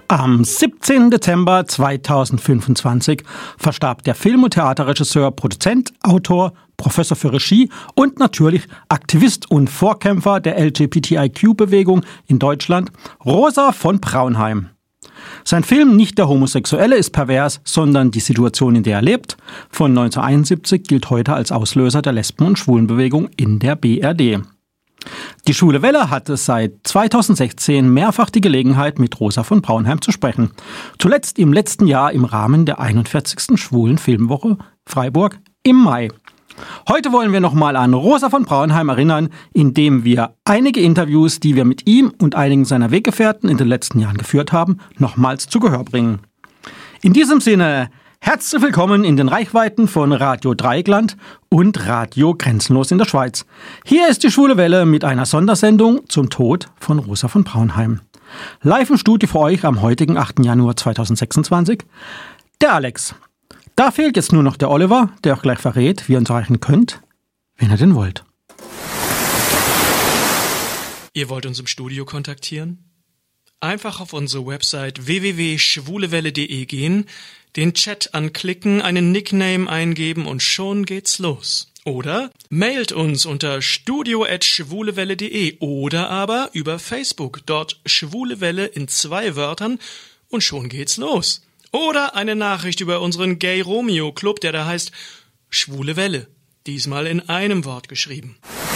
Am 17. Dezember 2025 verstarb der Film- und Theaterregisseur, Produzent, Autor, Professor für Regie und natürlich Aktivist und Vorkämpfer der LGBTIQ-Bewegung in Deutschland, Rosa von Braunheim. Sein Film Nicht der Homosexuelle ist pervers, sondern die Situation, in der er lebt, von 1971 gilt heute als Auslöser der Lesben- und Schwulenbewegung in der BRD. Die Schwule Welle hatte seit 2016 mehrfach die Gelegenheit, mit Rosa von Braunheim zu sprechen. Zuletzt im letzten Jahr im Rahmen der 41. Schwulen Filmwoche Freiburg im Mai. Heute wollen wir nochmal an Rosa von Braunheim erinnern, indem wir einige Interviews, die wir mit ihm und einigen seiner Weggefährten in den letzten Jahren geführt haben, nochmals zu Gehör bringen. In diesem Sinne, herzlich willkommen in den Reichweiten von Radio Dreieckland und Radio Grenzenlos in der Schweiz. Hier ist die Schwule Welle mit einer Sondersendung zum Tod von Rosa von Braunheim. Live im Studio für euch am heutigen 8. Januar 2026, der Alex. Da fehlt jetzt nur noch der Oliver, der auch gleich verrät, wie ihr uns erreichen könnt, wenn ihr denn wollt. Ihr wollt uns im Studio kontaktieren? Einfach auf unsere Website www.schwulewelle.de gehen, den Chat anklicken, einen Nickname eingeben und schon geht's los. Oder mailt uns unter studio@schwulewelle.de oder aber über Facebook, dort Schwulewelle in 2 Wörtern und schon geht's los. Oder eine Nachricht über unseren Gay Romeo Club, der da heißt Schwule Welle, diesmal in einem Wort geschrieben.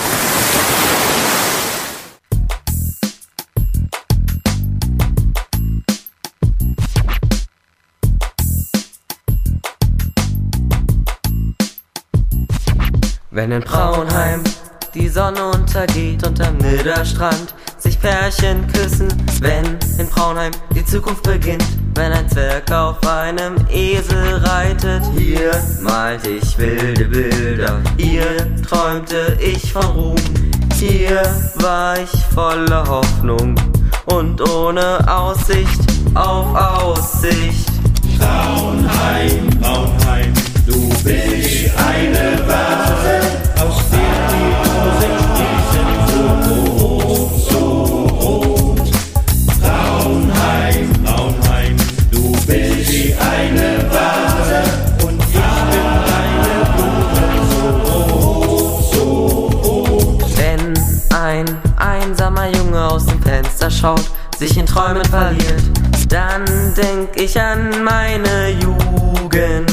Wenn in Braunheim die Sonne untergeht und am Nidderstrand sich Pärchen küssen, wenn in Braunheim die Zukunft beginnt, wenn ein Zwerg auf einem Esel reitet. Hier malte ich wilde Bilder, hier träumte ich von Ruhm, hier war ich voller Hoffnung und ohne Aussicht auf Aussicht. Braunheim, Braunheim, du bist eine Vase, aus der die Rosen sprießen, so rot. Braunheim, Braunheim, du bist wie eine Vase und ich bin deine Blume, so rot. Wenn ein einsamer Junge aus dem Fenster schaut, sich in Träumen verliert, dann denk ich an meine Jugend.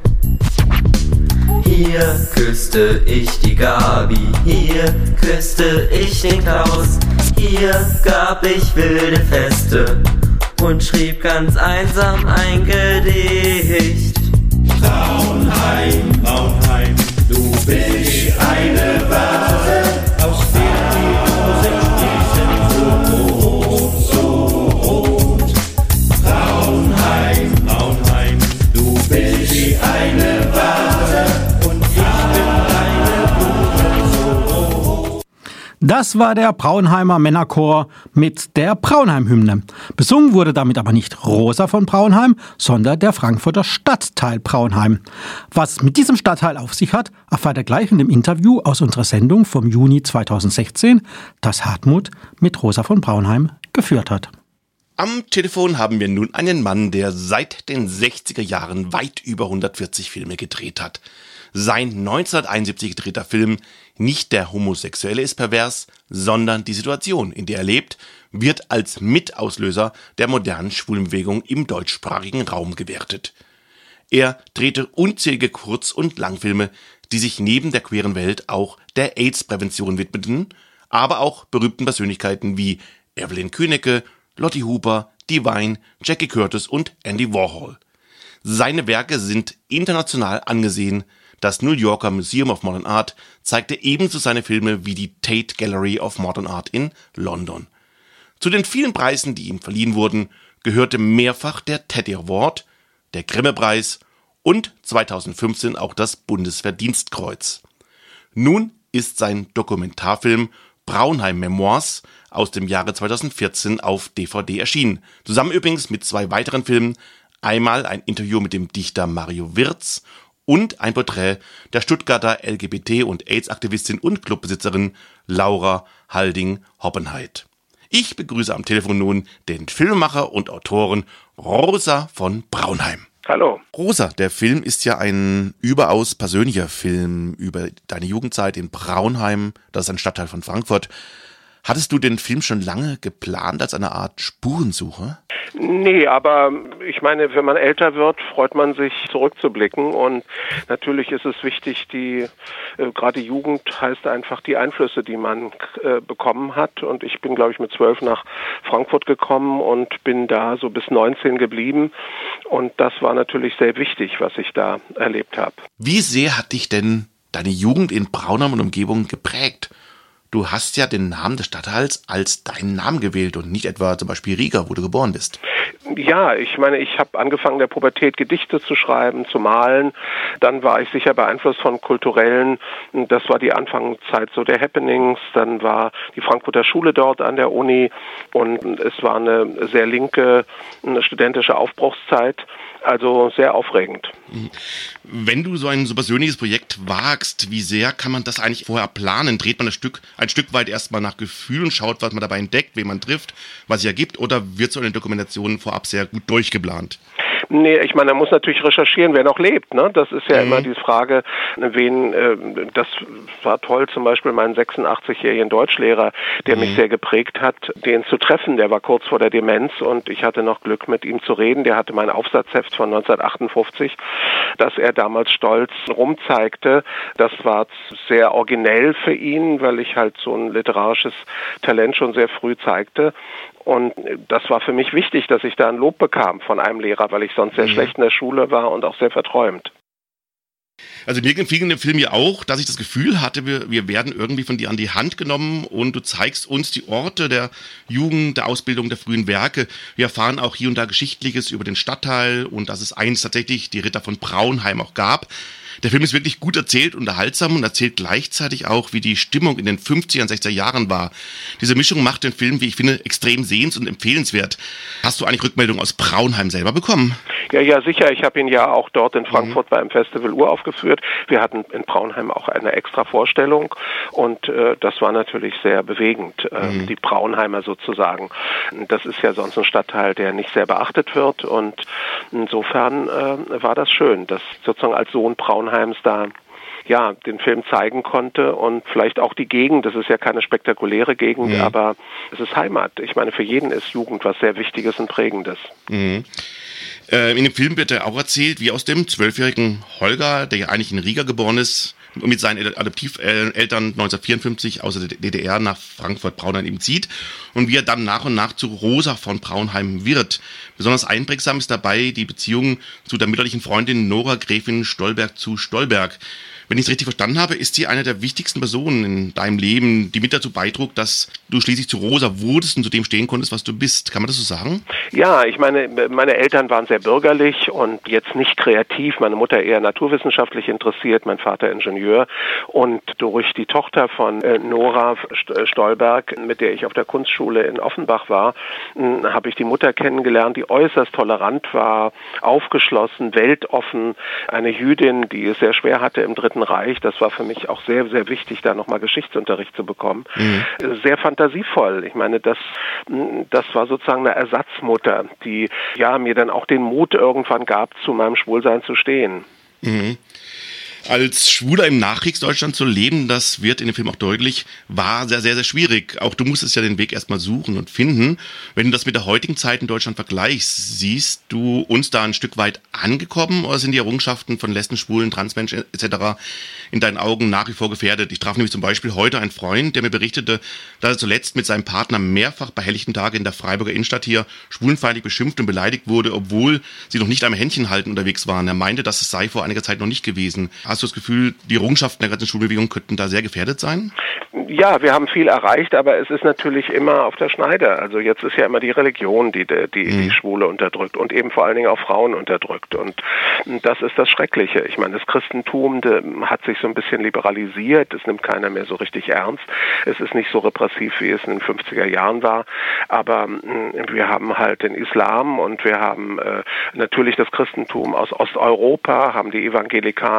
Hier küsste ich die Gabi, hier küsste ich den Klaus, hier gab ich wilde Feste und schrieb ganz einsam ein Gedicht. Braunheim, Braunheim, du bist eine Vase, aus der die Rosen sprießen, so rot. Braunheim, Braunheim, du bist wie eine Vase und ich bin deine Blume, so rot. Das war der Braunheimer Männerchor mit der Braunheim-Hymne. Besungen wurde damit aber nicht Rosa von Braunheim, sondern der Frankfurter Stadtteil Braunheim. Was mit diesem Stadtteil auf sich hat, erfahrt ihr gleich in dem Interview aus unserer Sendung vom Juni 2016, das Hartmut mit Rosa von Braunheim geführt hat. Am Telefon haben wir nun einen Mann, der seit den 60er Jahren weit über 140 Filme gedreht hat. Sein 1971 gedrehter Film Nicht der Homosexuelle ist pervers, sondern die Situation, in der er lebt, wird als Mitauslöser der modernen Schwulenbewegung im deutschsprachigen Raum gewertet. Er drehte unzählige Kurz- und Langfilme, die sich neben der queeren Welt auch der AIDS-Prävention widmeten, aber auch berühmten Persönlichkeiten wie Evelyn Kühnecke, Lottie Huber, Divine, Jackie Curtis und Andy Warhol. Seine Werke sind international angesehen. Das New Yorker Museum of Modern Art zeigte ebenso seine Filme wie die Tate Gallery of Modern Art in London. Zu den vielen Preisen, die ihm verliehen wurden, gehörte mehrfach der Teddy Award, der Grimme-Preis und 2015 auch das Bundesverdienstkreuz. Nun ist sein Dokumentarfilm Braunheim Memoirs aus dem Jahre 2014 auf DVD erschienen. Zusammen übrigens mit 2 weiteren Filmen, einmal ein Interview mit dem Dichter Mario Wirz und ein Porträt der Stuttgarter LGBT- und AIDS-Aktivistin und Clubbesitzerin Laura Halding-Hoppenheit. Ich begrüße am Telefon nun den Filmemacher und Autoren Rosa von Braunheim. Hallo. Rosa, der Film ist ja ein überaus persönlicher Film über deine Jugendzeit in Braunheim. Das ist ein Stadtteil von Frankfurt. Hattest du den Film schon lange geplant als eine Art Spurensuche? Nee, aber ich meine, wenn man älter wird, freut man sich zurückzublicken und natürlich ist es wichtig, gerade Jugend heißt einfach die Einflüsse, die man bekommen hat und ich bin, glaube ich, mit 12 nach Frankfurt gekommen und bin da so bis 19 geblieben und das war natürlich sehr wichtig, was ich da erlebt habe. Wie sehr hat dich denn deine Jugend in Braunheim und Umgebung geprägt? Du hast ja den Namen des Stadtteils als deinen Namen gewählt und nicht etwa zum Beispiel Riga, wo du geboren bist. Ja, ich meine, ich habe angefangen in der Pubertät Gedichte zu schreiben, zu malen. Dann war ich sicher beeinflusst von kulturellen, das war die Anfangszeit so der Happenings. Dann war die Frankfurter Schule dort an der Uni und es war eine sehr linke, eine studentische Aufbruchszeit. Also sehr aufregend. Wenn du so ein so persönliches Projekt wagst, wie sehr kann man das eigentlich vorher planen? Dreht man ein Stück weit erstmal nach Gefühl und schaut, was man dabei entdeckt, wen man trifft, was sich ergibt, oder wird so eine Dokumentation vorab sehr gut durchgeplant? Nee, ich meine, er muss natürlich recherchieren, wer noch lebt, ne? Das ist ja immer die Frage, das war toll, zum Beispiel meinen 86-jährigen Deutschlehrer, der mich sehr geprägt hat, den zu treffen, der war kurz vor der Demenz und ich hatte noch Glück, mit ihm zu reden, der hatte mein Aufsatzheft von 1958, das er damals stolz rumzeigte, das war sehr originell für ihn, weil ich halt so ein literarisches Talent schon sehr früh zeigte. Und das war für mich wichtig, dass ich da ein Lob bekam von einem Lehrer, weil ich sonst sehr schlecht in der Schule war und auch sehr verträumt. Also mir gefiel in dem Film ja auch, dass ich das Gefühl hatte, wir werden irgendwie von dir an die Hand genommen und du zeigst uns die Orte der Jugend, der Ausbildung, der frühen Werke. Wir erfahren auch hier und da Geschichtliches über den Stadtteil und dass es einst tatsächlich die Ritter von Braunheim auch gab. Der Film ist wirklich gut erzählt, unterhaltsam und erzählt gleichzeitig auch, wie die Stimmung in den 50er und 60er Jahren war. Diese Mischung macht den Film, wie ich finde, extrem sehens- und empfehlenswert. Hast du eigentlich Rückmeldungen aus Braunheim selber bekommen? Ja, sicher. Ich habe ihn ja auch dort in Frankfurt beim Festival uraufgeführt. Wir hatten in Braunheim auch eine extra Vorstellung und das war natürlich sehr bewegend, die Braunheimer sozusagen. Das ist ja sonst ein Stadtteil, der nicht sehr beachtet wird und insofern war das schön, dass sozusagen als Sohn Braunheims da den Film zeigen konnte und vielleicht auch die Gegend, das ist ja keine spektakuläre Gegend, aber es ist Heimat. Ich meine, für jeden ist Jugend was sehr Wichtiges und Prägendes. In dem Film wird ja auch erzählt, wie aus dem 12-jährigen Holger, der ja eigentlich in Riga geboren ist, mit seinen Adoptiveltern 1954 aus der DDR nach Frankfurt-Braunheim eben zieht und wie er dann nach und nach zu Rosa von Braunheim wird. Besonders einprägsam ist dabei die Beziehung zu der mütterlichen Freundin Nora Gräfin Stolberg zu Stolberg. Wenn ich es richtig verstanden habe, ist sie eine der wichtigsten Personen in deinem Leben, die mit dazu beitrug, dass du schließlich zu Rosa wurdest und zu dem stehen konntest, was du bist. Kann man das so sagen? Ja, ich meine, meine Eltern waren sehr bürgerlich und jetzt nicht kreativ. Meine Mutter eher naturwissenschaftlich interessiert, mein Vater Ingenieur. Und durch die Tochter von Nora Stolberg, mit der ich auf der Kunstschule in Offenbach war, habe ich die Mutter kennengelernt, die äußerst tolerant war, aufgeschlossen, weltoffen. Eine Jüdin, die es sehr schwer hatte im Dritten Reich. Das war für mich auch sehr, sehr wichtig, da nochmal Geschichtsunterricht zu bekommen. Sehr fantasievoll. Ich meine, das war sozusagen eine Ersatzmutter, die mir dann auch den Mut irgendwann gab, zu meinem Schwulsein zu stehen. Als Schwuler im Nachkriegsdeutschland zu leben, das wird in dem Film auch deutlich, war sehr, sehr, sehr schwierig. Auch du musstest ja den Weg erstmal suchen und finden. Wenn du das mit der heutigen Zeit in Deutschland vergleichst, siehst du uns da ein Stück weit angekommen oder sind die Errungenschaften von Lesben, Schwulen, Transmenschen etc. in deinen Augen nach wie vor gefährdet? Ich traf nämlich zum Beispiel heute einen Freund, der mir berichtete, dass er zuletzt mit seinem Partner mehrfach bei helllichten Tagen in der Freiburger Innenstadt hier schwulenfeindlich beschimpft und beleidigt wurde, obwohl sie noch nicht am Händchen halten unterwegs waren. Er meinte, das sei vor einiger Zeit noch nicht gewesen. Hast du das Gefühl, die Errungenschaften der ganzen Schwulbewegung könnten da sehr gefährdet sein? Ja, wir haben viel erreicht, aber es ist natürlich immer auf der Schneide. Also jetzt ist ja immer die Religion, die Schwule unterdrückt und eben vor allen Dingen auch Frauen unterdrückt. Und das ist das Schreckliche. Ich meine, das Christentum hat sich so ein bisschen liberalisiert. Es nimmt keiner mehr so richtig ernst. Es ist nicht so repressiv, wie es in den 50er Jahren war. Aber wir haben halt den Islam und wir haben natürlich das Christentum aus Osteuropa, haben die Evangelikalen in Amerika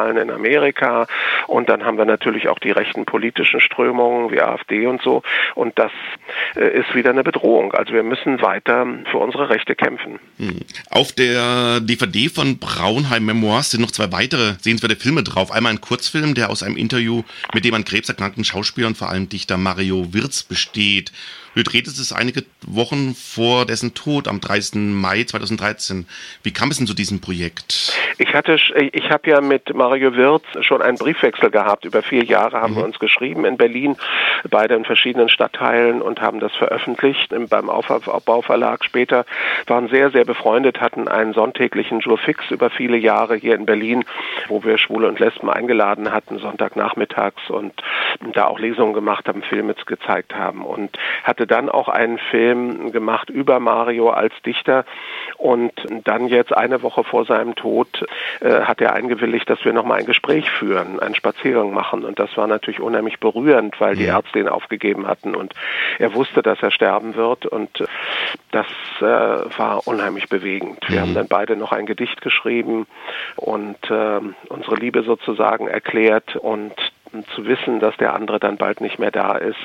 Amerika. Und dann haben wir natürlich auch die rechten politischen Strömungen wie AfD und so. Und das ist wieder eine Bedrohung. Also wir müssen weiter für unsere Rechte kämpfen. Auf der DVD von Braunheim Memoirs sind noch 2 weitere sehenswerte Filme drauf. Einmal ein Kurzfilm, der aus einem Interview mit dem an Krebs erkrankten Schauspieler und vor allem Dichter Mario Wirz besteht. Du drehtest es einige Wochen vor dessen Tod am 30. Mai 2013. Wie kam es denn zu diesem Projekt? Ich habe ja mit Mario Wirz schon einen Briefwechsel gehabt. Über 4 Jahre haben wir uns geschrieben in Berlin, beide in verschiedenen Stadtteilen und haben das veröffentlicht beim Aufbauverlag. Später waren sehr, sehr befreundet, hatten einen sonntäglichen Jour fix über viele Jahre hier in Berlin, wo wir Schwule und Lesben eingeladen hatten, Sonntagnachmittags und da auch Lesungen gemacht haben, Filme gezeigt haben und hatte dann auch einen Film gemacht über Mario als Dichter und dann jetzt eine Woche vor seinem Tod hat er eingewilligt, dass wir nochmal ein Gespräch führen, einen Spaziergang machen und das war natürlich unheimlich berührend, weil die Ärzte ihn aufgegeben hatten und er wusste, dass er sterben wird und das war unheimlich bewegend. Wir haben dann beide noch ein Gedicht geschrieben und unsere Liebe sozusagen erklärt und zu wissen, dass der andere dann bald nicht mehr da ist,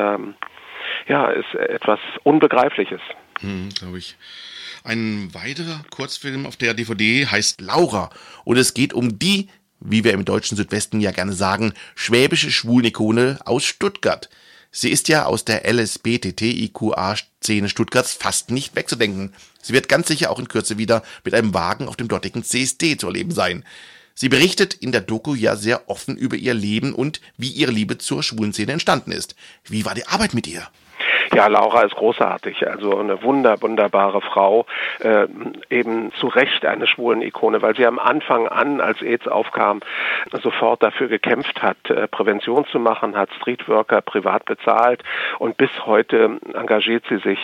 ist etwas Unbegreifliches. Glaube ich. Ein weiterer Kurzfilm auf der DVD heißt Laura und es geht um die, wie wir im deutschen Südwesten ja gerne sagen, schwäbische Schwulenikone aus Stuttgart. Sie ist ja aus der LSBTTIQA-Szene Stuttgarts fast nicht wegzudenken. Sie wird ganz sicher auch in Kürze wieder mit einem Wagen auf dem dortigen CSD zu erleben sein. Sie berichtet in der Doku ja sehr offen über ihr Leben und wie ihre Liebe zur Schwulenszene entstanden ist. Wie war die Arbeit mit ihr? Ja, Laura ist großartig, also eine wunderbare Frau, eben zu Recht eine Schwulen-Ikone, weil sie am Anfang an, als AIDS aufkam, sofort dafür gekämpft hat, Prävention zu machen, hat Streetworker privat bezahlt und bis heute engagiert sie sich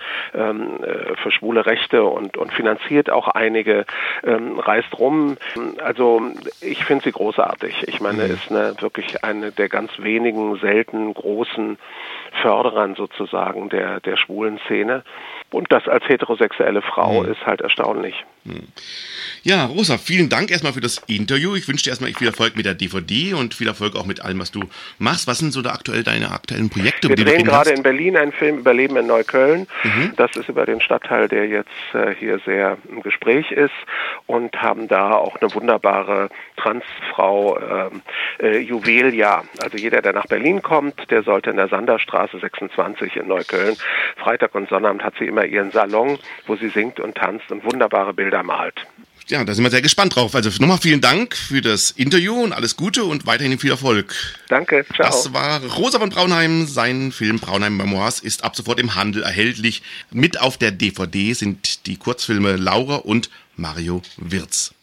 für schwule Rechte und finanziert auch einige, reist rum. Also ich finde sie großartig. Ich meine, ist wirklich eine der ganz wenigen, selten großen Förderern sozusagen der schwulen Szene. Und das als heterosexuelle Frau ist halt erstaunlich. Ja, Rosa, vielen Dank erstmal für das Interview. Ich wünsche dir erstmal viel Erfolg mit der DVD und viel Erfolg auch mit allem, was du machst. Was sind so da deine aktuellen Projekte? Wir drehen gerade in Berlin einen Film über Leben in Neukölln. Das ist über den Stadtteil, der jetzt hier sehr im Gespräch ist und haben da auch eine wunderbare Transfrau, Juvelia. Also jeder, der nach Berlin kommt, der sollte in der Sanderstraße 26 in Neukölln. Freitag und Sonnabend hat sie immer ihren Salon, wo sie singt und tanzt und wunderbare Bilder malt. Ja, da sind wir sehr gespannt drauf. Also nochmal vielen Dank für das Interview und alles Gute und weiterhin viel Erfolg. Danke, ciao. Das war Rosa von Braunheim. Sein Film Braunheim Memoirs ist ab sofort im Handel erhältlich. Mit auf der DVD sind die Kurzfilme Laura und Mario Wirz.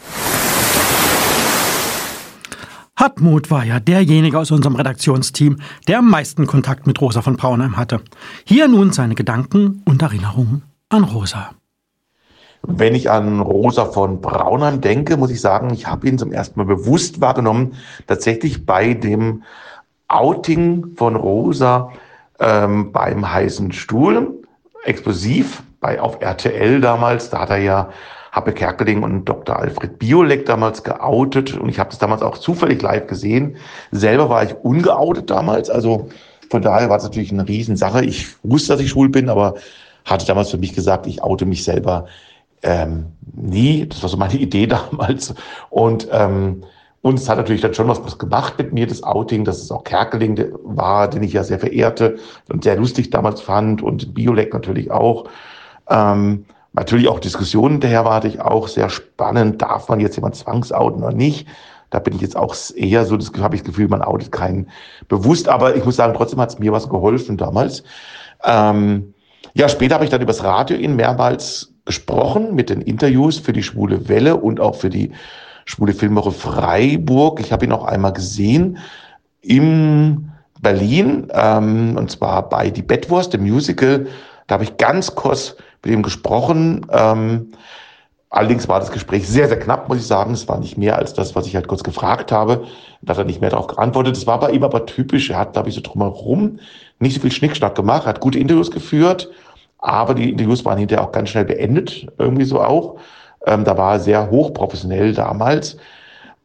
Hartmut war ja derjenige aus unserem Redaktionsteam, der am meisten Kontakt mit Rosa von Braunheim hatte. Hier nun seine Gedanken und Erinnerungen an Rosa. Wenn ich an Rosa von Braunheim denke, muss ich sagen, ich habe ihn zum ersten Mal bewusst wahrgenommen, tatsächlich bei dem Outing von Rosa beim Heißen Stuhl, explosiv, auf RTL damals, da hat er ja Happe Kerkeling und Dr. Alfred Biolek damals geoutet und ich habe das damals auch zufällig live gesehen. Selber war ich ungeoutet damals, also von daher war es natürlich eine Riesensache. Ich wusste, dass ich schwul bin, aber hatte damals für mich gesagt, ich oute mich selber nie. Das war so meine Idee damals. Und es hat natürlich dann schon was gemacht mit mir, das Outing, dass es auch Kerkeling war, den ich ja sehr verehrte und sehr lustig damals fand und Biolek natürlich auch. Natürlich auch Diskussionen daher war ich auch sehr spannend. Darf man jetzt jemand zwangsouten oder nicht? Da bin ich jetzt auch eher so, habe ich das Gefühl, man outet keinen bewusst. Aber ich muss sagen, trotzdem hat es mir was geholfen damals. Später habe ich dann übers Radio ihn mehrmals gesprochen mit den Interviews für die Schwule Welle und auch für die Schwule Filmwoche Freiburg. Ich habe ihn auch einmal gesehen in Berlin, und zwar bei Die Bettwurst, dem Musical. Da habe ich ganz kurz mit ihm gesprochen. Allerdings war das Gespräch sehr, sehr knapp, muss ich sagen. Es war nicht mehr als das, was ich halt kurz gefragt habe. Da hat er nicht mehr darauf geantwortet. Das war bei ihm aber typisch. Er hat, glaube ich, so drumherum nicht so viel Schnickschnack gemacht, hat gute Interviews geführt, aber die Interviews waren hinterher auch ganz schnell beendet, irgendwie so auch. Da war er sehr hochprofessionell damals.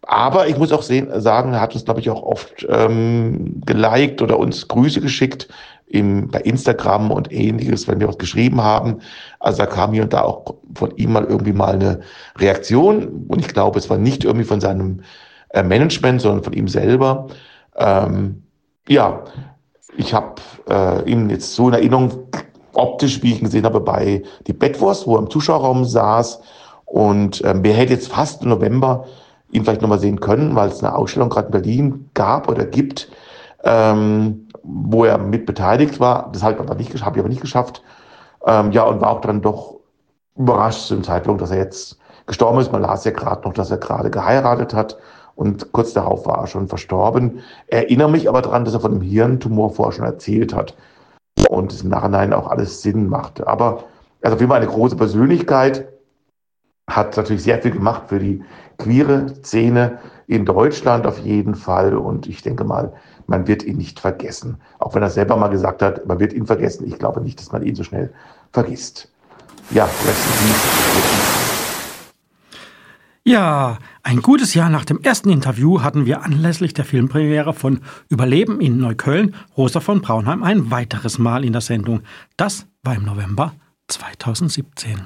Aber ich muss auch sagen, er hat uns, glaube ich, auch oft geliked oder uns Grüße geschickt bei Instagram und ähnliches, wenn wir was geschrieben haben. Also da kam hier und da auch von ihm irgendwie mal eine Reaktion. Und ich glaube, es war nicht irgendwie von seinem Management, sondern von ihm selber. Ja, ich habe ihn jetzt so in Erinnerung, optisch, wie ich ihn gesehen habe, bei Die Bettwurst, wo er im Zuschauerraum saß. Und wir hätten jetzt fast im November ihn vielleicht nochmal sehen können, weil es eine Ausstellung gerade in Berlin gab oder gibt, wo er mit beteiligt war. Das habe ich aber nicht geschafft. Ja, und war auch dann doch überrascht zu dem Zeitpunkt, dass er jetzt gestorben ist. Man las ja gerade noch, dass er gerade geheiratet hat und kurz darauf war er schon verstorben. Erinnere mich aber daran, dass er von einem Hirntumor vorher schon erzählt hat und es im Nachhinein auch alles Sinn machte. Aber also auf jeden Fall eine große Persönlichkeit, hat natürlich sehr viel gemacht für die queere Szene in Deutschland auf jeden Fall. Und ich denke mal, man wird ihn nicht vergessen. Auch wenn er selber mal gesagt hat, man wird ihn vergessen. Ich glaube nicht, dass man ihn so schnell vergisst. Ja, rest in peace. Ja, ein gutes Jahr nach dem ersten Interview hatten wir anlässlich der Filmpremiere von Überleben in Neukölln Rosa von Braunheim ein weiteres Mal in der Sendung. Das war im November 2017.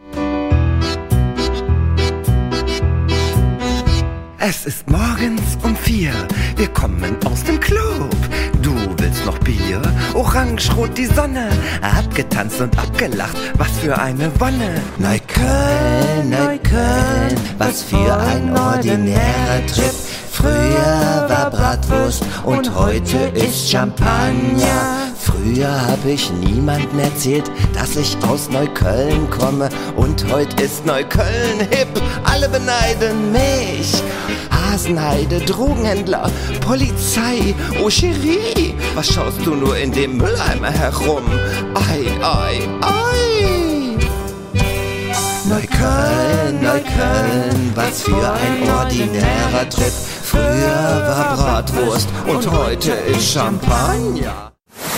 Es ist morgens um 4, wir kommen aus dem Club. Du willst noch Bier? Orangerot die Sonne, abgetanzt und abgelacht, was für eine Wonne. Neukölln, Neukölln, was für ein ordinärer Trip. Früher war Bratwurst und heute ist Champagner. Früher habe ich niemandem erzählt, dass ich aus Neukölln komme. Und heute ist Neukölln hip, alle beneiden mich. Hasenheide, Drogenhändler, Polizei, oh Cherie, was schaust du nur in dem Mülleimer herum? Ei, ei, ei. Neukölln, Neukölln, was für ein ordinärer Trip. Früher war Bratwurst und heute ist Champagner.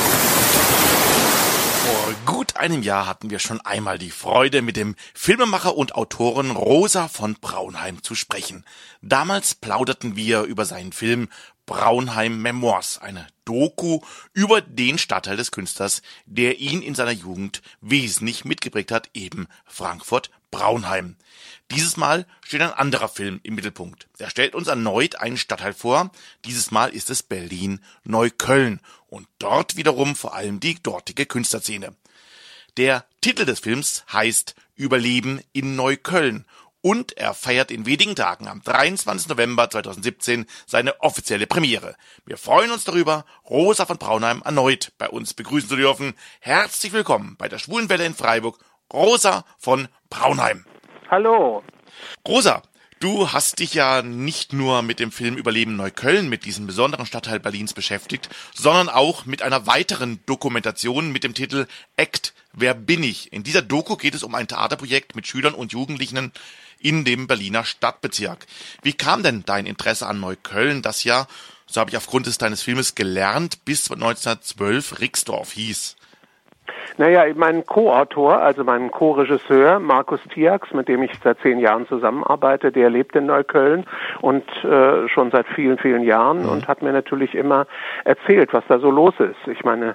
Vor gut einem Jahr hatten wir schon einmal die Freude, mit dem Filmemacher und Autoren Rosa von Braunheim zu sprechen. Damals plauderten wir über seinen Film Braunheim Memoirs, eine Doku über den Stadtteil des Künstlers, der ihn in seiner Jugend wesentlich mitgeprägt hat, eben Frankfurt-Braunheim. Dieses Mal steht ein anderer Film im Mittelpunkt. Er stellt uns erneut einen Stadtteil vor. Dieses Mal ist es Berlin-Neukölln und dort wiederum vor allem die dortige Künstlerszene. Der Titel des Films heißt Überleben in Neukölln und er feiert in wenigen Tagen am 23. November 2017 seine offizielle Premiere. Wir freuen uns darüber, Rosa von Braunheim erneut bei uns begrüßen zu dürfen. Herzlich willkommen bei der Schwulenwelle in Freiburg, Rosa von Braunheim. Hallo. Rosa, du hast dich ja nicht nur mit dem Film Überleben Neukölln, mit diesem besonderen Stadtteil Berlins beschäftigt, sondern auch mit einer weiteren Dokumentation mit dem Titel Act, wer bin ich? In dieser Doku geht es um ein Theaterprojekt mit Schülern und Jugendlichen in dem Berliner Stadtbezirk. Wie kam denn dein Interesse an Neukölln, das ja, so habe ich aufgrund deines Filmes gelernt, bis 1912 Rixdorf hieß? Naja, mein Co-Autor, also mein Co-Regisseur Markus Tiax, mit dem ich seit 10 Jahren zusammenarbeite, der lebt in Neukölln und schon seit vielen, vielen Jahren und hat mir natürlich immer erzählt, was da so los ist. Ich meine,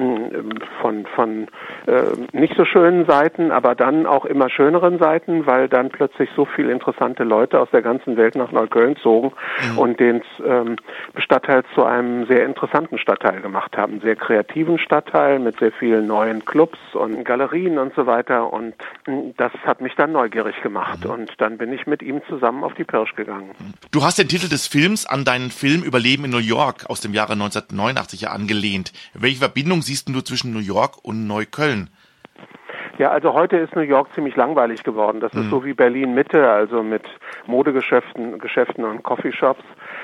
von nicht so schönen Seiten, aber dann auch immer schöneren Seiten, weil dann plötzlich so viele interessante Leute aus der ganzen Welt nach Neukölln zogen und den Stadtteil zu einem sehr interessanten Stadtteil gemacht haben. Sehr kreativen Stadtteil mit sehr vielen neuen Clubs und Galerien und so weiter und das hat mich dann neugierig gemacht und dann bin ich mit ihm zusammen auf die Pirsch gegangen. Du hast den Titel des Films an deinen Film Überleben in New York aus dem Jahre 1989 angelehnt. Welche Verbindung siehst du zwischen New York und Neukölln? Ja, also heute ist New York ziemlich langweilig geworden. Das ist so wie Berlin Mitte, also mit Modegeschäften und Coffeeshops.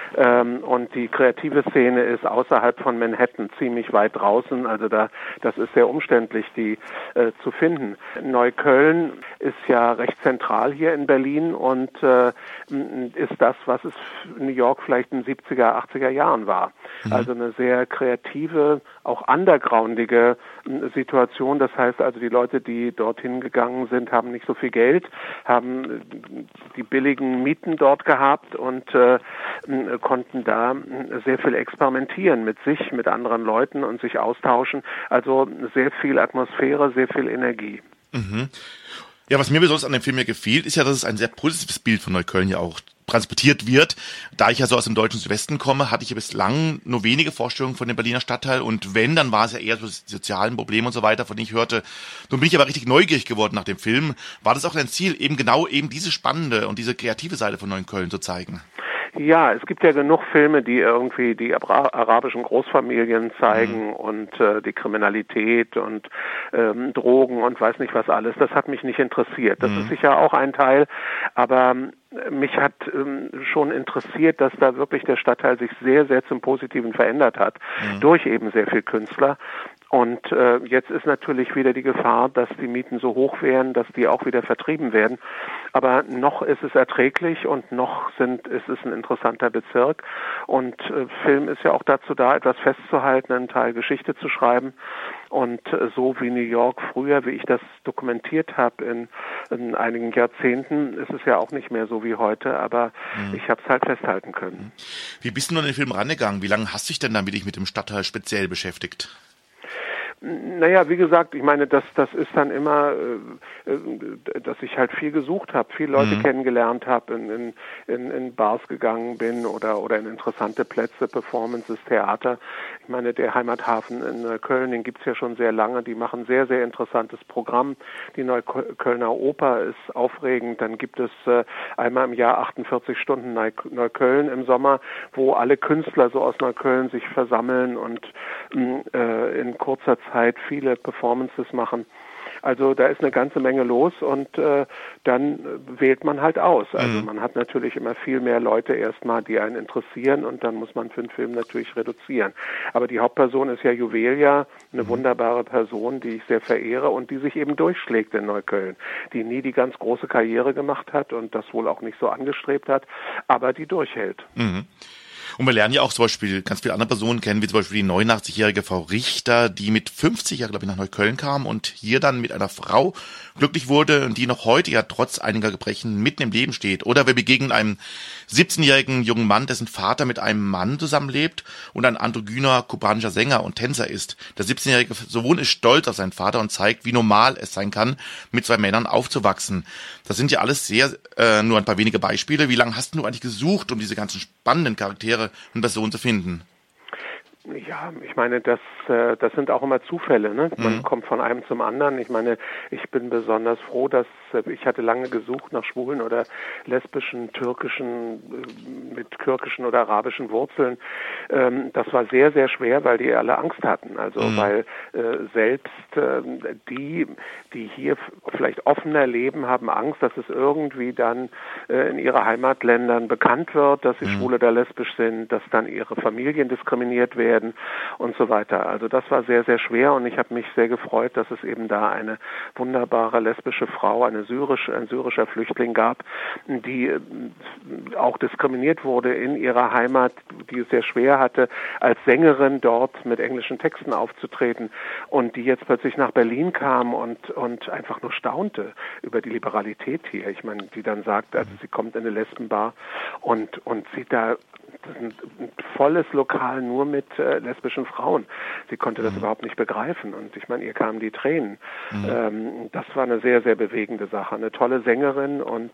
Und die kreative Szene ist außerhalb von Manhattan ziemlich weit draußen. Also das ist sehr umständlich, die zu finden. Neukölln ist ja recht zentral hier in Berlin und ist das, was es New York vielleicht in den 70er, 80er Jahren war. Also eine sehr kreative, auch undergroundige Situation. Das heißt also, die Leute, die dorthin gegangen sind, haben nicht so viel Geld, haben die billigen Mieten dort gehabt und konnten da sehr viel experimentieren mit sich, mit anderen Leuten und sich austauschen. Also sehr viel Atmosphäre, sehr viel Energie. Ja, was mir besonders an dem Film hier gefällt, ist ja, dass es ein sehr positives Bild von Neukölln ja auch transportiert wird. Da ich ja so aus dem deutschen Südwesten komme, hatte ich ja bislang nur wenige Vorstellungen von dem Berliner Stadtteil und wenn, dann war es ja eher so die sozialen Probleme und so weiter, von denen ich hörte. Nun bin ich aber richtig neugierig geworden nach dem Film. War das auch dein Ziel, eben diese spannende und diese kreative Seite von Neukölln zu zeigen? Ja, es gibt ja genug Filme, die irgendwie die arabischen Großfamilien zeigen und die Kriminalität und Drogen und weiß nicht was alles. Das hat mich nicht interessiert. Das ist sicher auch ein Teil, aber mich hat schon interessiert, dass da wirklich der Stadtteil sich sehr, sehr zum Positiven verändert hat, durch eben sehr viel Künstler. Und jetzt ist natürlich wieder die Gefahr, dass die Mieten so hoch wären, dass die auch wieder vertrieben werden. Aber noch ist es erträglich und noch ist es ein interessanter Bezirk. Und Film ist ja auch dazu da, etwas festzuhalten, einen Teil Geschichte zu schreiben. Und so wie New York früher, wie ich das dokumentiert habe in einigen Jahrzehnten, ist es ja auch nicht mehr so wie heute, aber ich habe es halt festhalten können. Wie bist du an den Film rangegangen? Wie lange hast du dich denn damit mit dem Stadtteil speziell beschäftigt? Naja, wie gesagt, ich meine, das ist dann immer, dass ich halt viel gesucht habe, viele Leute kennengelernt habe, in Bars gegangen bin oder in interessante Plätze, Performances, Theater. Ich meine, der Heimathafen in Köln, den gibt's ja schon sehr lange, die machen sehr, sehr interessantes Programm. Die Neuköllner Oper ist aufregend, dann gibt es einmal im Jahr 48 Stunden Neukölln im Sommer, wo alle Künstler so aus Neukölln sich versammeln und in kurzer Zeit viele Performances machen. Also da ist eine ganze Menge los und dann wählt man halt aus. Also man hat natürlich immer viel mehr Leute erstmal, die einen interessieren und dann muss man für den Film natürlich reduzieren. Aber die Hauptperson ist ja Juvelia, eine wunderbare Person, die ich sehr verehre und die sich eben durchschlägt in Neukölln, die nie die ganz große Karriere gemacht hat und das wohl auch nicht so angestrebt hat, aber die durchhält. Und wir lernen ja auch zum Beispiel ganz viele andere Personen kennen, wie zum Beispiel die 89-jährige Frau Richter, die mit 50 Jahren, glaube ich, nach Neukölln kam und hier dann mit einer Frau glücklich wurde und die noch heute ja trotz einiger Gebrechen mitten im Leben steht. Oder wir begegnen einem 17-jährigen jungen Mann, dessen Vater mit einem Mann zusammenlebt und ein androgyner kubanischer Sänger und Tänzer ist. Der 17-jährige Sohn ist stolz auf seinen Vater und zeigt, wie normal es sein kann, mit zwei Männern aufzuwachsen. Das sind ja alles nur ein paar wenige Beispiele. Wie lange hast du eigentlich gesucht, um diese ganzen spannenden Charaktere und Personen zu finden? Ja, ich meine, das sind auch immer Zufälle, ne? Man kommt von einem zum anderen. Ich meine, ich bin besonders froh, dass ich hatte lange gesucht nach schwulen oder lesbischen, türkischen, mit türkischen oder arabischen Wurzeln. Das war sehr, sehr schwer, weil die alle Angst hatten. Also weil selbst die hier vielleicht offener leben, haben Angst, dass es irgendwie dann in ihre Heimatländern bekannt wird, dass sie schwul oder lesbisch sind, dass dann ihre Familien diskriminiert werden und so weiter. Also das war sehr, sehr schwer und ich habe mich sehr gefreut, dass es eben da eine wunderbare lesbische Frau, ein syrischer Flüchtling gab, die auch diskriminiert wurde in ihrer Heimat, die es sehr schwer hatte, als Sängerin dort mit englischen Texten aufzutreten und die jetzt plötzlich nach Berlin kam und einfach nur staunte über die Liberalität hier. Ich meine, die dann sagt, also sie kommt in eine Lesbenbar und sieht da ein volles Lokal nur mit lesbischen Frauen. Sie konnte das überhaupt nicht begreifen und ich meine, ihr kamen die Tränen. Das war eine sehr, sehr bewegende Sache. Eine tolle Sängerin und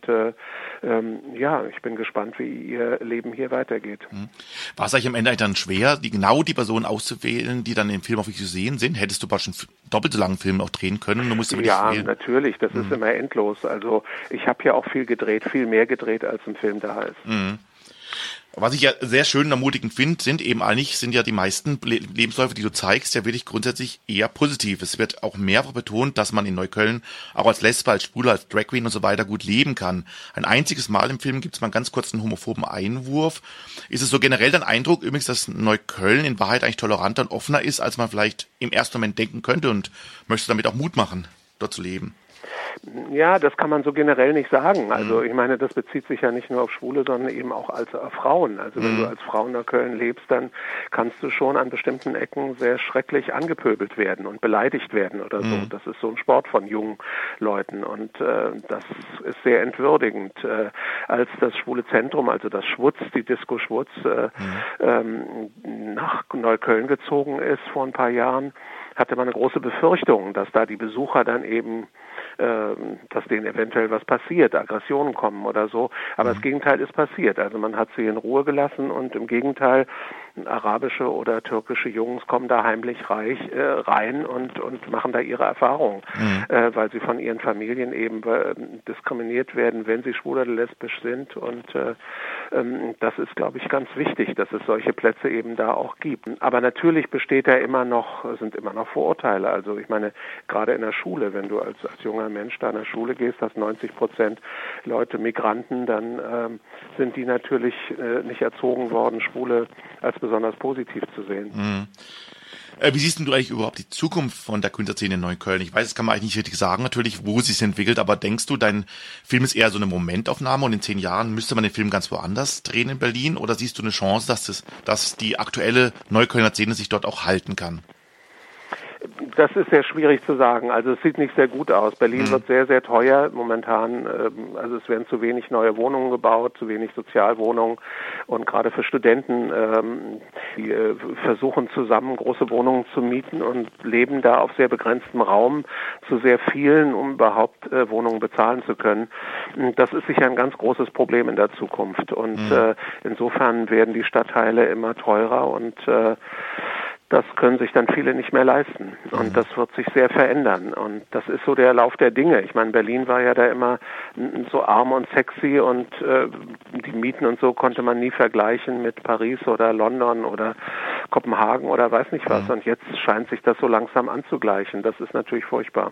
ja, ich bin gespannt, wie ihr Leben hier weitergeht. War es eigentlich am Ende dann schwer, die Personen auszuwählen, die dann im Film auch wirklich zu sehen sind? Hättest du schon doppelt so langen Film auch drehen können? Du musst ja, natürlich. Das ist immer endlos. Also ich habe ja auch viel gedreht, viel mehr gedreht, als im Film da ist. Was ich ja sehr schön und ermutigend finde, sind ja die meisten Lebensläufe, die du zeigst, ja wirklich grundsätzlich eher positiv. Es wird auch mehrfach betont, dass man in Neukölln auch als Lesbe, als Schwule, als Drag Queen und so weiter gut leben kann. Ein einziges Mal im Film gibt es mal einen ganz kurzen homophoben Einwurf. Ist es so generell dein Eindruck übrigens, dass Neukölln in Wahrheit eigentlich toleranter und offener ist, als man vielleicht im ersten Moment denken könnte, und möchtest damit auch Mut machen, dort zu leben? Ja, das kann man so generell nicht sagen. Also ich meine, das bezieht sich ja nicht nur auf Schwule, sondern eben auch als Frauen. Also wenn du als Frau in Neukölln lebst, dann kannst du schon an bestimmten Ecken sehr schrecklich angepöbelt werden und beleidigt werden oder so. Das ist so ein Sport von jungen Leuten, und das ist sehr entwürdigend. Als das Schwule Zentrum, also das Schwutz, die Disco Schwutz, nach Neukölln gezogen ist vor ein paar Jahren, hatte man eine große Befürchtung, dass da die Besucher dann eben dass denen eventuell was passiert, Aggressionen kommen oder so. Aber das Gegenteil ist passiert. Also man hat sie in Ruhe gelassen, und im Gegenteil, arabische oder türkische Jungs kommen da heimlich rein und machen da ihre Erfahrungen, weil sie von ihren Familien eben diskriminiert werden, wenn sie schwul oder lesbisch sind. Und das ist, glaube ich, ganz wichtig, dass es solche Plätze eben da auch gibt. Aber natürlich sind immer noch Vorurteile. Also ich meine, gerade in der Schule, wenn du als junger Mensch da in der Schule gehst, hast 90% Leute Migranten, dann sind die natürlich nicht erzogen worden, Schwule als besonders positiv zu sehen. Wie siehst du eigentlich überhaupt die Zukunft von der Künstlerszene in Neukölln? Ich weiß, das kann man eigentlich nicht richtig sagen, natürlich, wo sie sich entwickelt, aber denkst du, dein Film ist eher so eine Momentaufnahme und in 10 Jahren müsste man den Film ganz woanders drehen in Berlin? Oder siehst du eine Chance, dass die aktuelle Neuköllner Szene sich dort auch halten kann? Das ist sehr schwierig zu sagen. Also es sieht nicht sehr gut aus. Berlin wird sehr, sehr teuer momentan. Also es werden zu wenig neue Wohnungen gebaut, zu wenig Sozialwohnungen. Und gerade für Studenten, die versuchen zusammen große Wohnungen zu mieten und leben da auf sehr begrenztem Raum zu sehr vielen, um überhaupt Wohnungen bezahlen zu können. Das ist sicher ein ganz großes Problem in der Zukunft. Und insofern werden die Stadtteile immer teurer, und das können sich dann viele nicht mehr leisten. Und das wird sich sehr verändern. Und das ist so der Lauf der Dinge. Ich meine, Berlin war ja da immer so arm und sexy, und die Mieten und so konnte man nie vergleichen mit Paris oder London oder Kopenhagen oder weiß nicht was. Und jetzt scheint sich das so langsam anzugleichen. Das ist natürlich furchtbar.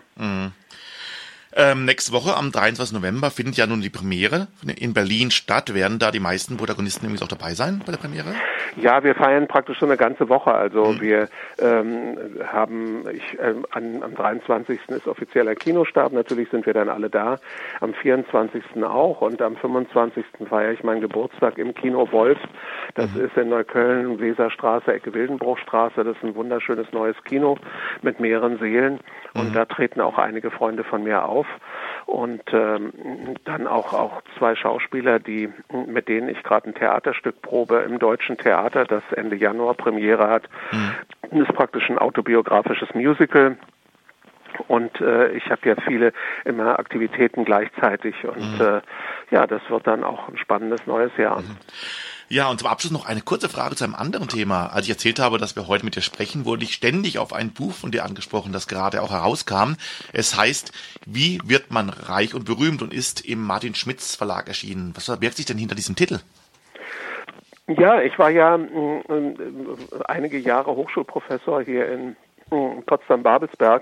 Nächste Woche, am 23. November, findet ja nun die Premiere in Berlin statt. Werden da die meisten Protagonisten nämlich auch dabei sein bei der Premiere? Ja, wir feiern praktisch so eine ganze Woche. Also wir am 23. ist offizieller Kinostart. Natürlich sind wir dann alle da. Am 24. auch. Und am 25. feiere ich meinen Geburtstag im Kino Wolf. Das ist in Neukölln, Weserstraße, Ecke Wildenbruchstraße. Das ist ein wunderschönes neues Kino mit mehreren Sälen. Und da treten auch einige Freunde von mir auf. Und dann auch 2 Schauspieler, mit denen ich gerade ein Theaterstück probe im Deutschen Theater, das Ende Januar Premiere hat. Das ist praktisch ein autobiografisches Musical. Und ich habe ja viele immer Aktivitäten gleichzeitig. Und das wird dann auch ein spannendes neues Jahr. Ja, und zum Abschluss noch eine kurze Frage zu einem anderen Thema. Als ich erzählt habe, dass wir heute mit dir sprechen, wurde ich ständig auf ein Buch von dir angesprochen, das gerade auch herauskam. Es heißt, Wie wird man reich und berühmt, und ist im Martin Schmitz Verlag erschienen. Was verbirgt sich denn hinter diesem Titel? Ja, ich war ja einige Jahre Hochschulprofessor hier in Potsdam-Babelsberg.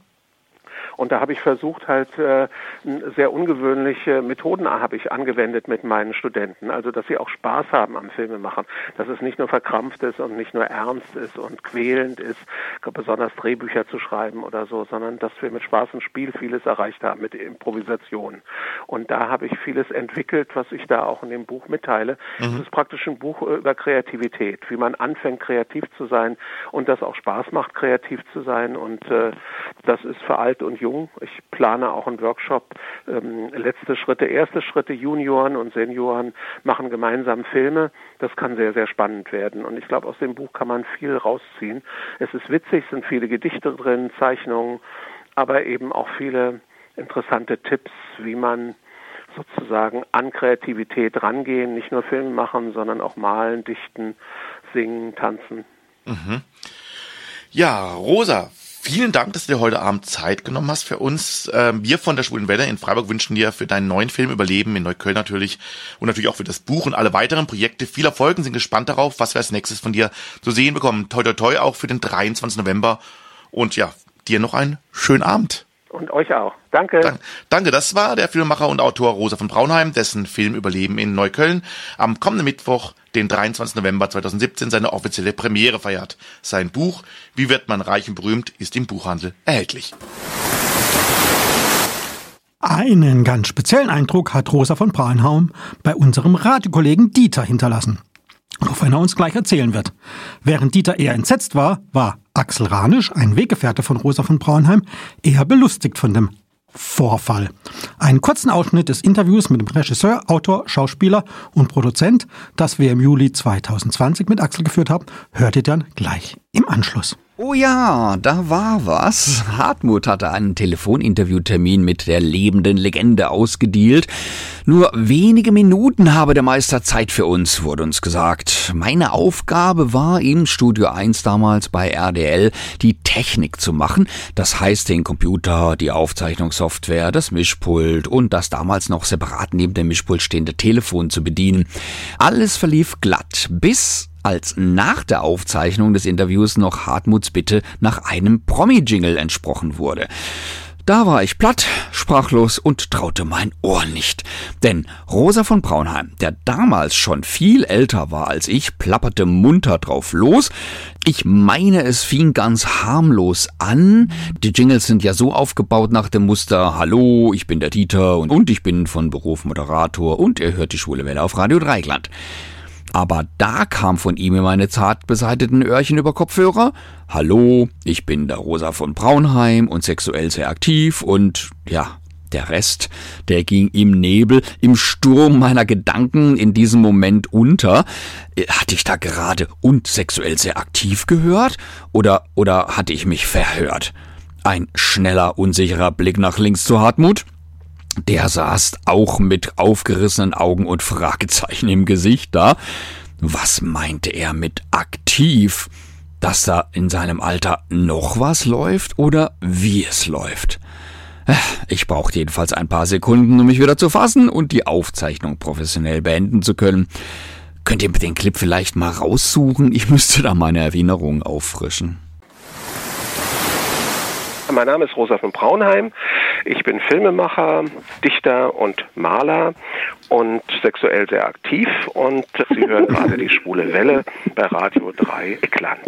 Und da habe ich versucht, sehr ungewöhnliche Methoden habe ich angewendet mit meinen Studenten. Also, dass sie auch Spaß haben am Filmemachen. Dass es nicht nur verkrampft ist und nicht nur ernst ist und quälend ist, besonders Drehbücher zu schreiben oder so, sondern dass wir mit Spaß und Spiel vieles erreicht haben, mit Improvisation. Und da habe ich vieles entwickelt, was ich da auch in dem Buch mitteile. Das ist praktisch ein Buch über Kreativität, wie man anfängt, kreativ zu sein und das auch Spaß macht, kreativ zu sein. Und das ist für alt und jung. Ich plane auch einen Workshop, letzte Schritte, erste Schritte, Junioren und Senioren machen gemeinsam Filme. Das kann sehr, sehr spannend werden. Und ich glaube, aus dem Buch kann man viel rausziehen. Es ist witzig, es sind viele Gedichte drin, Zeichnungen, aber eben auch viele interessante Tipps, wie man sozusagen an Kreativität rangehen, nicht nur Filme machen, sondern auch malen, dichten, singen, tanzen. Ja, Rosa, Vielen Dank, dass du dir heute Abend Zeit genommen hast für uns. Wir von der Schwulen Welle in Freiburg wünschen dir für deinen neuen Film Überleben in Neukölln natürlich und natürlich auch für das Buch und alle weiteren Projekte viel Erfolg und sind gespannt darauf, was wir als nächstes von dir zu sehen bekommen. Toi, toi, toi auch für den 23. November und ja, dir noch einen schönen Abend. Und euch auch. Danke. Danke, das war der Filmemacher und Autor Rosa von Braunheim, dessen Film Überleben in Neukölln am kommenden Mittwoch, den 23. November 2017, seine offizielle Premiere feiert. Sein Buch Wie wird man reich und berühmt ist im Buchhandel erhältlich. Einen ganz speziellen Eindruck hat Rosa von Braunheim bei unserem Radiokollegen Dieter hinterlassen, wovon er uns gleich erzählen wird. Während Dieter eher entsetzt war, war Axel Ranisch, ein Weggefährte von Rosa von Braunheim, eher belustigt von dem Vorfall. Einen kurzen Ausschnitt des Interviews mit dem Regisseur, Autor, Schauspieler und Produzent, das wir im Juli 2020 mit Axel geführt haben, hört ihr dann gleich im Anschluss. Oh ja, da war was. Hartmut hatte einen Telefoninterviewtermin mit der lebenden Legende ausgedealt. Nur wenige Minuten habe der Meister Zeit für uns, wurde uns gesagt. Meine Aufgabe war, im Studio 1 damals bei RDL die Technik zu machen. Das heißt, den Computer, die Aufzeichnungssoftware, das Mischpult und das damals noch separat neben dem Mischpult stehende Telefon zu bedienen. Alles verlief glatt, bis als nach der Aufzeichnung des Interviews noch Hartmuts Bitte nach einem Promi-Jingle entsprochen wurde. Da war ich platt, sprachlos und traute mein Ohr nicht. Denn Rosa von Braunheim, der damals schon viel älter war als ich, plapperte munter drauf los. Ich meine, es fing ganz harmlos an. Die Jingles sind ja so aufgebaut nach dem Muster: Hallo, ich bin der Dieter und ich bin von Beruf Moderator und ihr hört die Schwule Welle auf Radio Dreieckland. Aber da kam von ihm in meine zart beseiteten Öhrchen über Kopfhörer: Hallo, ich bin der Rosa von Braunheim und sexuell sehr aktiv und ja, der Rest, der ging im Nebel, im Sturm meiner Gedanken in diesem Moment unter. Hatte ich da gerade und sexuell sehr aktiv gehört? Oder hatte ich mich verhört? Ein schneller, unsicherer Blick nach links zu Hartmut. Der saß auch mit aufgerissenen Augen und Fragezeichen im Gesicht da. Was meinte er mit aktiv? Dass da in seinem Alter noch was läuft oder wie es läuft? Ich brauchte jedenfalls ein paar Sekunden, um mich wieder zu fassen und die Aufzeichnung professionell beenden zu können. Könnt ihr den Clip vielleicht mal raussuchen? Ich müsste da meine Erinnerungen auffrischen. Mein Name ist Rosa von Braunheim. Ich bin Filmemacher, Dichter und Maler und sexuell sehr aktiv. Und Sie hören gerade die Schwule Welle bei Radio Dreieckland.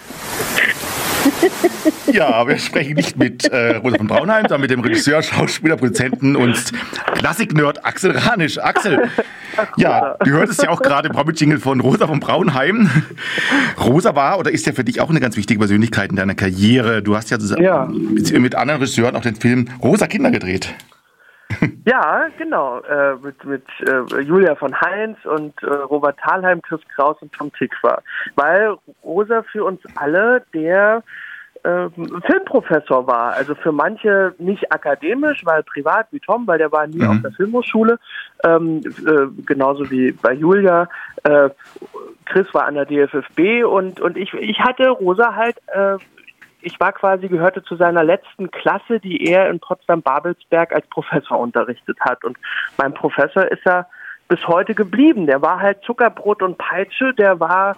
Ja, wir sprechen nicht mit Rosa von Braunheim, sondern mit dem Regisseur, Schauspieler, Produzenten und Klassik-Nerd Axel Ranisch. Axel, ja, du hörtest ja auch gerade den Promi-Jingle von Rosa von Braunheim. Rosa war oder ist ja für dich auch eine ganz wichtige Persönlichkeit in deiner Karriere. Du hast ja zusammen mit anderen Regisseuren auch den Film Rosa Kinder gedreht. Ja, genau. Mit Julia von Heinz und Robert Thalheim, Chris Kraus und Tom Tick war. Weil Rosa für uns alle der Filmprofessor war. Also für manche nicht akademisch, weil privat wie Tom, weil der war nie auf der Filmhochschule. Genauso wie bei Julia. Chris war an der DFFB und ich hatte Rosa halt... Ich gehörte zu seiner letzten Klasse, die er in Potsdam-Babelsberg als Professor unterrichtet hat. Und mein Professor ist er bis heute geblieben. Der war halt Zuckerbrot und Peitsche, der war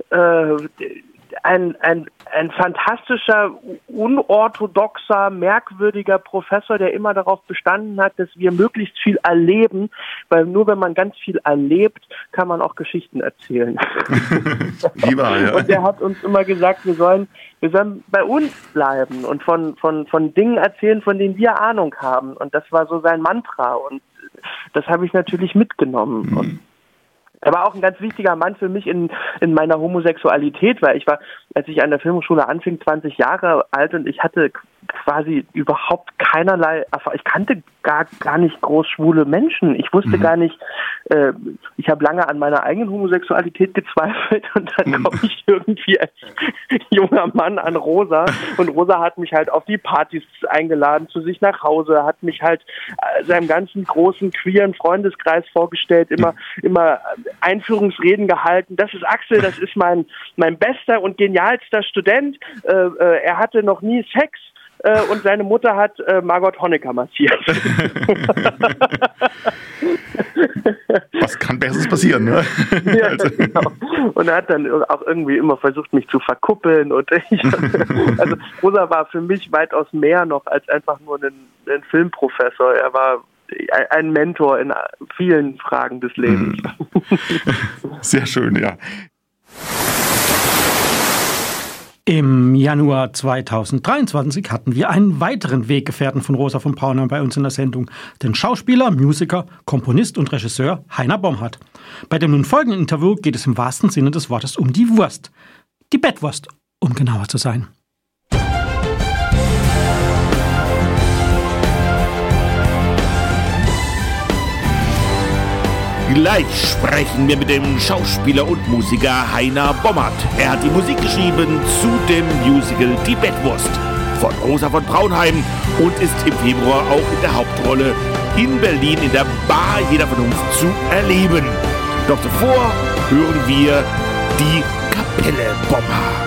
ein fantastischer, unorthodoxer, merkwürdiger Professor, der immer darauf bestanden hat, dass wir möglichst viel erleben, weil nur wenn man ganz viel erlebt, kann man auch Geschichten erzählen. Lieber, ja. Und der hat uns immer gesagt, wir sollen bei uns bleiben und von Dingen erzählen, von denen wir Ahnung haben. Und das war so sein Mantra und das habe ich natürlich mitgenommen. Und er war auch ein ganz wichtiger Mann für mich in meiner Homosexualität, weil ich war, als ich an der Filmhochschule anfing, 20 Jahre alt und ich hatte quasi überhaupt keinerlei, ich kannte gar nicht groß schwule Menschen. Ich wusste gar nicht, ich habe lange an meiner eigenen Homosexualität gezweifelt und dann komme ich irgendwie als junger Mann an Rosa und Rosa hat mich halt auf die Partys eingeladen, zu sich nach Hause, hat mich halt seinem ganzen großen queeren Freundeskreis vorgestellt, immer Einführungsreden gehalten. Das ist Axel, das ist mein bester und genialster Student. Er hatte noch nie Sex. Und seine Mutter hat Margot Honecker massiert. Was kann Besseres passieren, ne? Ja, genau. Und er hat dann auch irgendwie immer versucht, mich zu verkuppeln. Und also Rosa war für mich weitaus mehr noch als einfach nur ein Filmprofessor. Er war ein Mentor in vielen Fragen des Lebens. Sehr schön, ja. Im Januar 2023 hatten wir einen weiteren Weggefährten von Rosa von Braunheim bei uns in der Sendung, den Schauspieler, Musiker, Komponist und Regisseur Heiner Bomhard. Bei dem nun folgenden Interview geht es im wahrsten Sinne des Wortes um die Wurst. Die Bettwurst, um genauer zu sein. Gleich sprechen wir mit dem Schauspieler und Musiker Heiner Bomhard. Er hat die Musik geschrieben zu dem Musical Die Bettwurst von Rosa von Braunheim und ist im Februar auch in der Hauptrolle in Berlin in der Bar jeder Vernunft zu erleben. Doch zuvor hören wir die Kapelle Bomhard.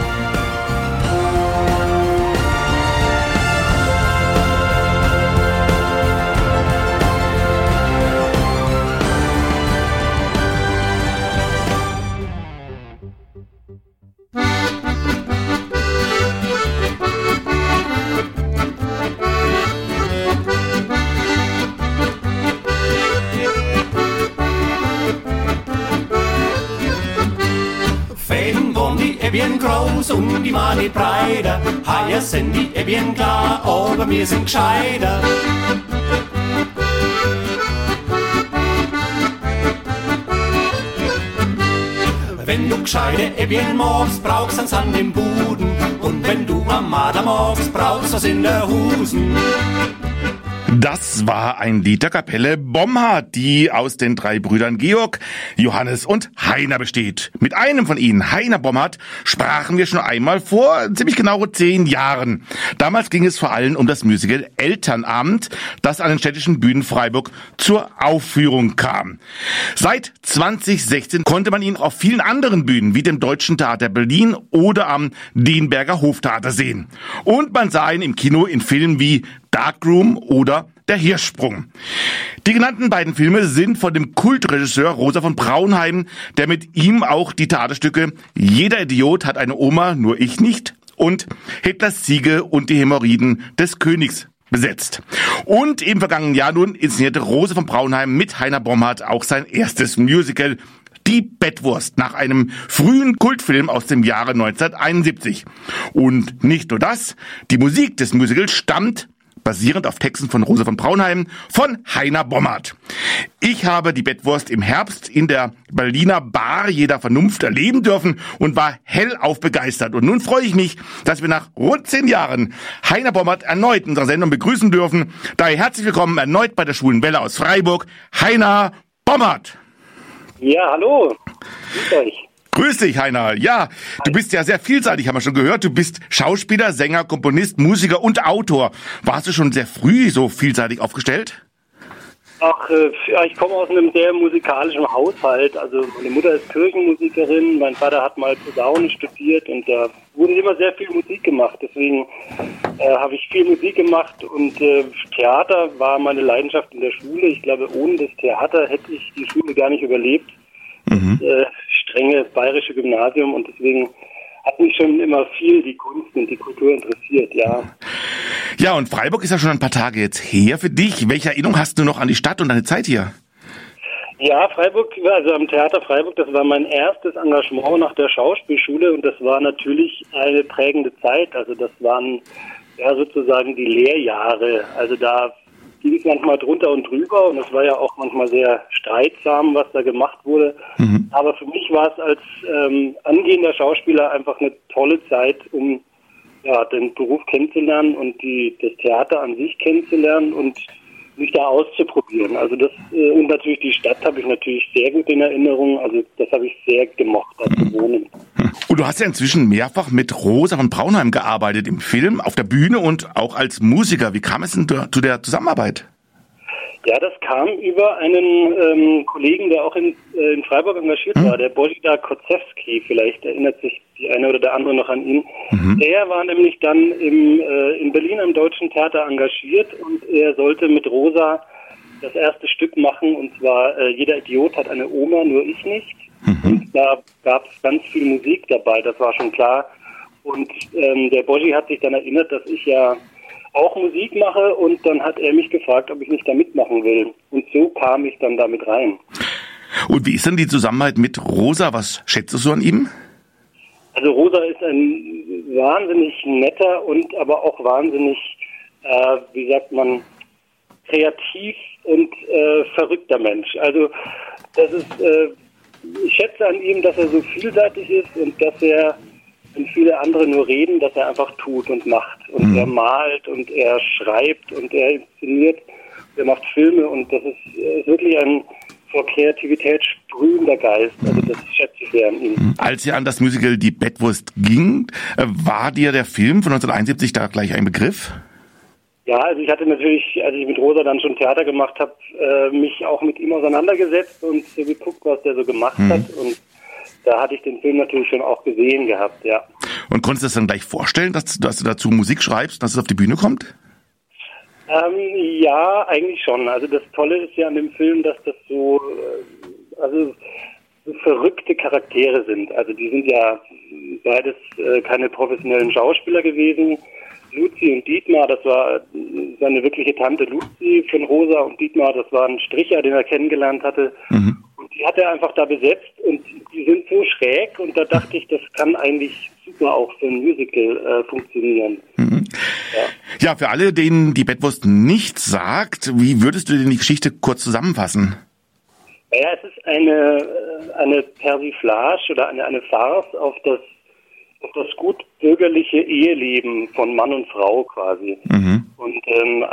Bien groß und die Mann nicht breiter. Heuer sind die bien klar, aber wir sind gescheiter. Wenn du gescheite bien magst, brauchst du's an den Buden. Und wenn du am Marder magst, brauchst du's in der Husen. Das war ein Lied der Kapelle Bomhard, die aus den 3 Brüdern Georg, Johannes und Heiner besteht. Mit einem von ihnen, Heiner Bomhard, sprachen wir schon einmal vor ziemlich genau 10 Jahren. Damals ging es vor allem um das Musical Elternabend, das an den städtischen Bühnen Freiburg zur Aufführung kam. Seit 2016 konnte man ihn auf vielen anderen Bühnen, wie dem Deutschen Theater Berlin oder am Dienberger Hoftheater sehen. Und man sah ihn im Kino in Filmen wie Darkroom oder Der Hirschsprung. Die genannten beiden Filme sind von dem Kultregisseur Rosa von Braunheim, der mit ihm auch die Theaterstücke Jeder Idiot hat eine Oma, nur ich nicht und Hitlers Ziege und die Hämorrhoiden des Königs besetzt. Und im vergangenen Jahr nun inszenierte Rosa von Braunheim mit Heiner Bomhard auch sein erstes Musical, Die Bettwurst, nach einem frühen Kultfilm aus dem Jahre 1971. Und nicht nur das, die Musik des Musicals stammt basierend auf Texten von Rosa von Braunheim, von Heiner Bomhard. Ich habe die Bettwurst im Herbst in der Berliner Bar jeder Vernunft erleben dürfen und war hellauf begeistert. Und nun freue ich mich, dass wir nach rund 10 Jahren Heiner Bomhard erneut in unserer Sendung begrüßen dürfen. Daher herzlich willkommen erneut bei der Schwulen Welle aus Freiburg, Heiner Bomhard. Ja, hallo. Grüß euch. Grüß dich, Heiner. Ja, du bist ja sehr vielseitig, haben wir schon gehört. Du bist Schauspieler, Sänger, Komponist, Musiker und Autor. Warst du schon sehr früh so vielseitig aufgestellt? Ach, ja, ich komme aus einem sehr musikalischen Haushalt. Also meine Mutter ist Kirchenmusikerin, mein Vater hat mal Posaune studiert und da wurde immer sehr viel Musik gemacht. Deswegen habe ich viel Musik gemacht und Theater war meine Leidenschaft in der Schule. Ich glaube, ohne das Theater hätte ich die Schule gar nicht überlebt. Strenge bayerische Gymnasium und deswegen hat mich schon immer viel die Kunst und die Kultur interessiert, ja. Ja, und Freiburg ist ja schon ein paar Tage jetzt her für dich. Welche Erinnerung hast du noch an die Stadt und deine Zeit hier? Ja, Freiburg, also am Theater Freiburg, das war mein erstes Engagement nach der Schauspielschule und das war natürlich eine prägende Zeit. Also das waren ja sozusagen die Lehrjahre. Also da ging es manchmal drunter und drüber und es war ja auch manchmal sehr streitsam, was da gemacht wurde. Aber für mich war es als angehender Schauspieler einfach eine tolle Zeit, um ja, den Beruf kennenzulernen und das Theater an sich kennenzulernen und sich da auszuprobieren. Also das und natürlich die Stadt habe ich natürlich sehr gut in Erinnerung. Also das habe ich sehr gemocht, da zu wohnen. Und du hast ja inzwischen mehrfach mit Rosa von Braunheim gearbeitet, im Film, auf der Bühne und auch als Musiker. Wie kam es denn zu der Zusammenarbeit? Ja, das kam über einen Kollegen, der auch in Freiburg engagiert war, der Božidar Koczewski, vielleicht erinnert sich die eine oder der andere noch an ihn. Der war nämlich dann in Berlin am Deutschen Theater engagiert und er sollte mit Rosa das erste Stück machen, und zwar Jeder Idiot hat eine Oma, nur ich nicht. Und da gab es ganz viel Musik dabei, das war schon klar. Und der Boži hat sich dann erinnert, dass ich ja auch Musik mache, und dann hat er mich gefragt, ob ich nicht da mitmachen will. Und so kam ich dann damit rein. Und wie ist denn die Zusammenarbeit mit Rosa? Was schätzt du so an ihm? Also Rosa ist ein wahnsinnig netter und aber auch wahnsinnig, wie sagt man, kreativ und verrückter Mensch. Also das ist, ich schätze an ihm, dass er so vielseitig ist und dass er, wenn viele andere nur reden, dass er einfach tut und macht. Und er malt und er schreibt und er inszeniert, er macht Filme, und das ist wirklich ein vor Kreativität sprühender Geist. Also das schätze ich sehr an ihm. Als ihr an das Musical Die Bettwurst ging, war dir der Film von 1971 da gleich ein Begriff? Ja, also ich hatte natürlich, als ich mit Rosa dann schon Theater gemacht habe, mich auch mit ihm auseinandergesetzt und so geguckt, was der so gemacht hat, und da hatte ich den Film natürlich schon auch gesehen gehabt, ja. Und konntest du das dann gleich vorstellen, dass du dazu Musik schreibst, dass es auf die Bühne kommt? Ja, eigentlich schon. Also das Tolle ist ja an dem Film, dass das so verrückte Charaktere sind. Also die sind ja beides keine professionellen Schauspieler gewesen. Luzi und Dietmar, das war seine wirkliche Tante Luzi von Rosa, und Dietmar, das war ein Stricher, den er kennengelernt hatte. Und die hat er einfach da besetzt, und die sind so schräg, und da dachte ich, das kann eigentlich super auch für ein Musical funktionieren. Ja, für alle, denen die Bettwurst nichts sagt, wie würdest du denn die Geschichte kurz zusammenfassen? Naja, es ist eine Persiflage oder eine Farce auf das gut bürgerliche Eheleben von Mann und Frau quasi. Und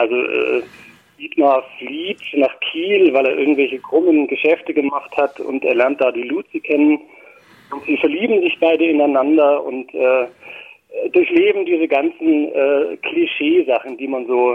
Dietmar flieht nach Kiel, weil er irgendwelche krummen Geschäfte gemacht hat, und er lernt da die Luzi kennen, und sie verlieben sich beide ineinander und durchleben diese ganzen Klischeesachen, die man so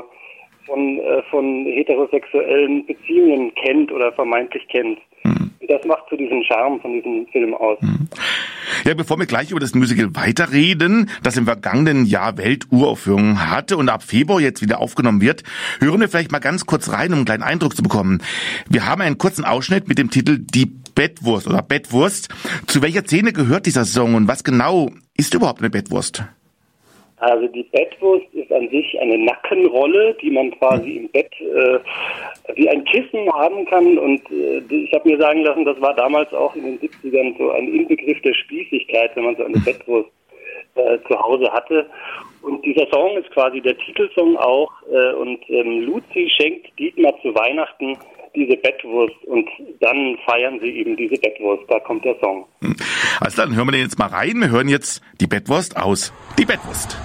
von heterosexuellen Beziehungen kennt oder vermeintlich kennt. Und das macht so diesen Charme von diesem Film aus. Ja, bevor wir gleich über das Musical weiterreden, das im vergangenen Jahr Welturaufführung hatte und ab Februar jetzt wieder aufgenommen wird, hören wir vielleicht mal ganz kurz rein, um einen kleinen Eindruck zu bekommen. Wir haben einen kurzen Ausschnitt mit dem Titel Die Bettwurst oder Bettwurst. Zu welcher Szene gehört dieser Song und was genau ist überhaupt eine Bettwurst? Also die Bettwurst ist an sich eine Nackenrolle, die man quasi im Bett wie ein Kissen haben kann, und ich habe mir sagen lassen, das war damals auch in den 70ern so ein Inbegriff der Spießigkeit, wenn man so eine Bettwurst zu Hause hatte. Und dieser Song ist quasi der Titelsong auch, und Luzi schenkt Dietmar zu Weihnachten diese Bettwurst, und dann feiern sie eben diese Bettwurst. Da kommt der Song. Also dann hören wir den jetzt mal rein. Wir hören jetzt die Bettwurst aus. Die Bettwurst.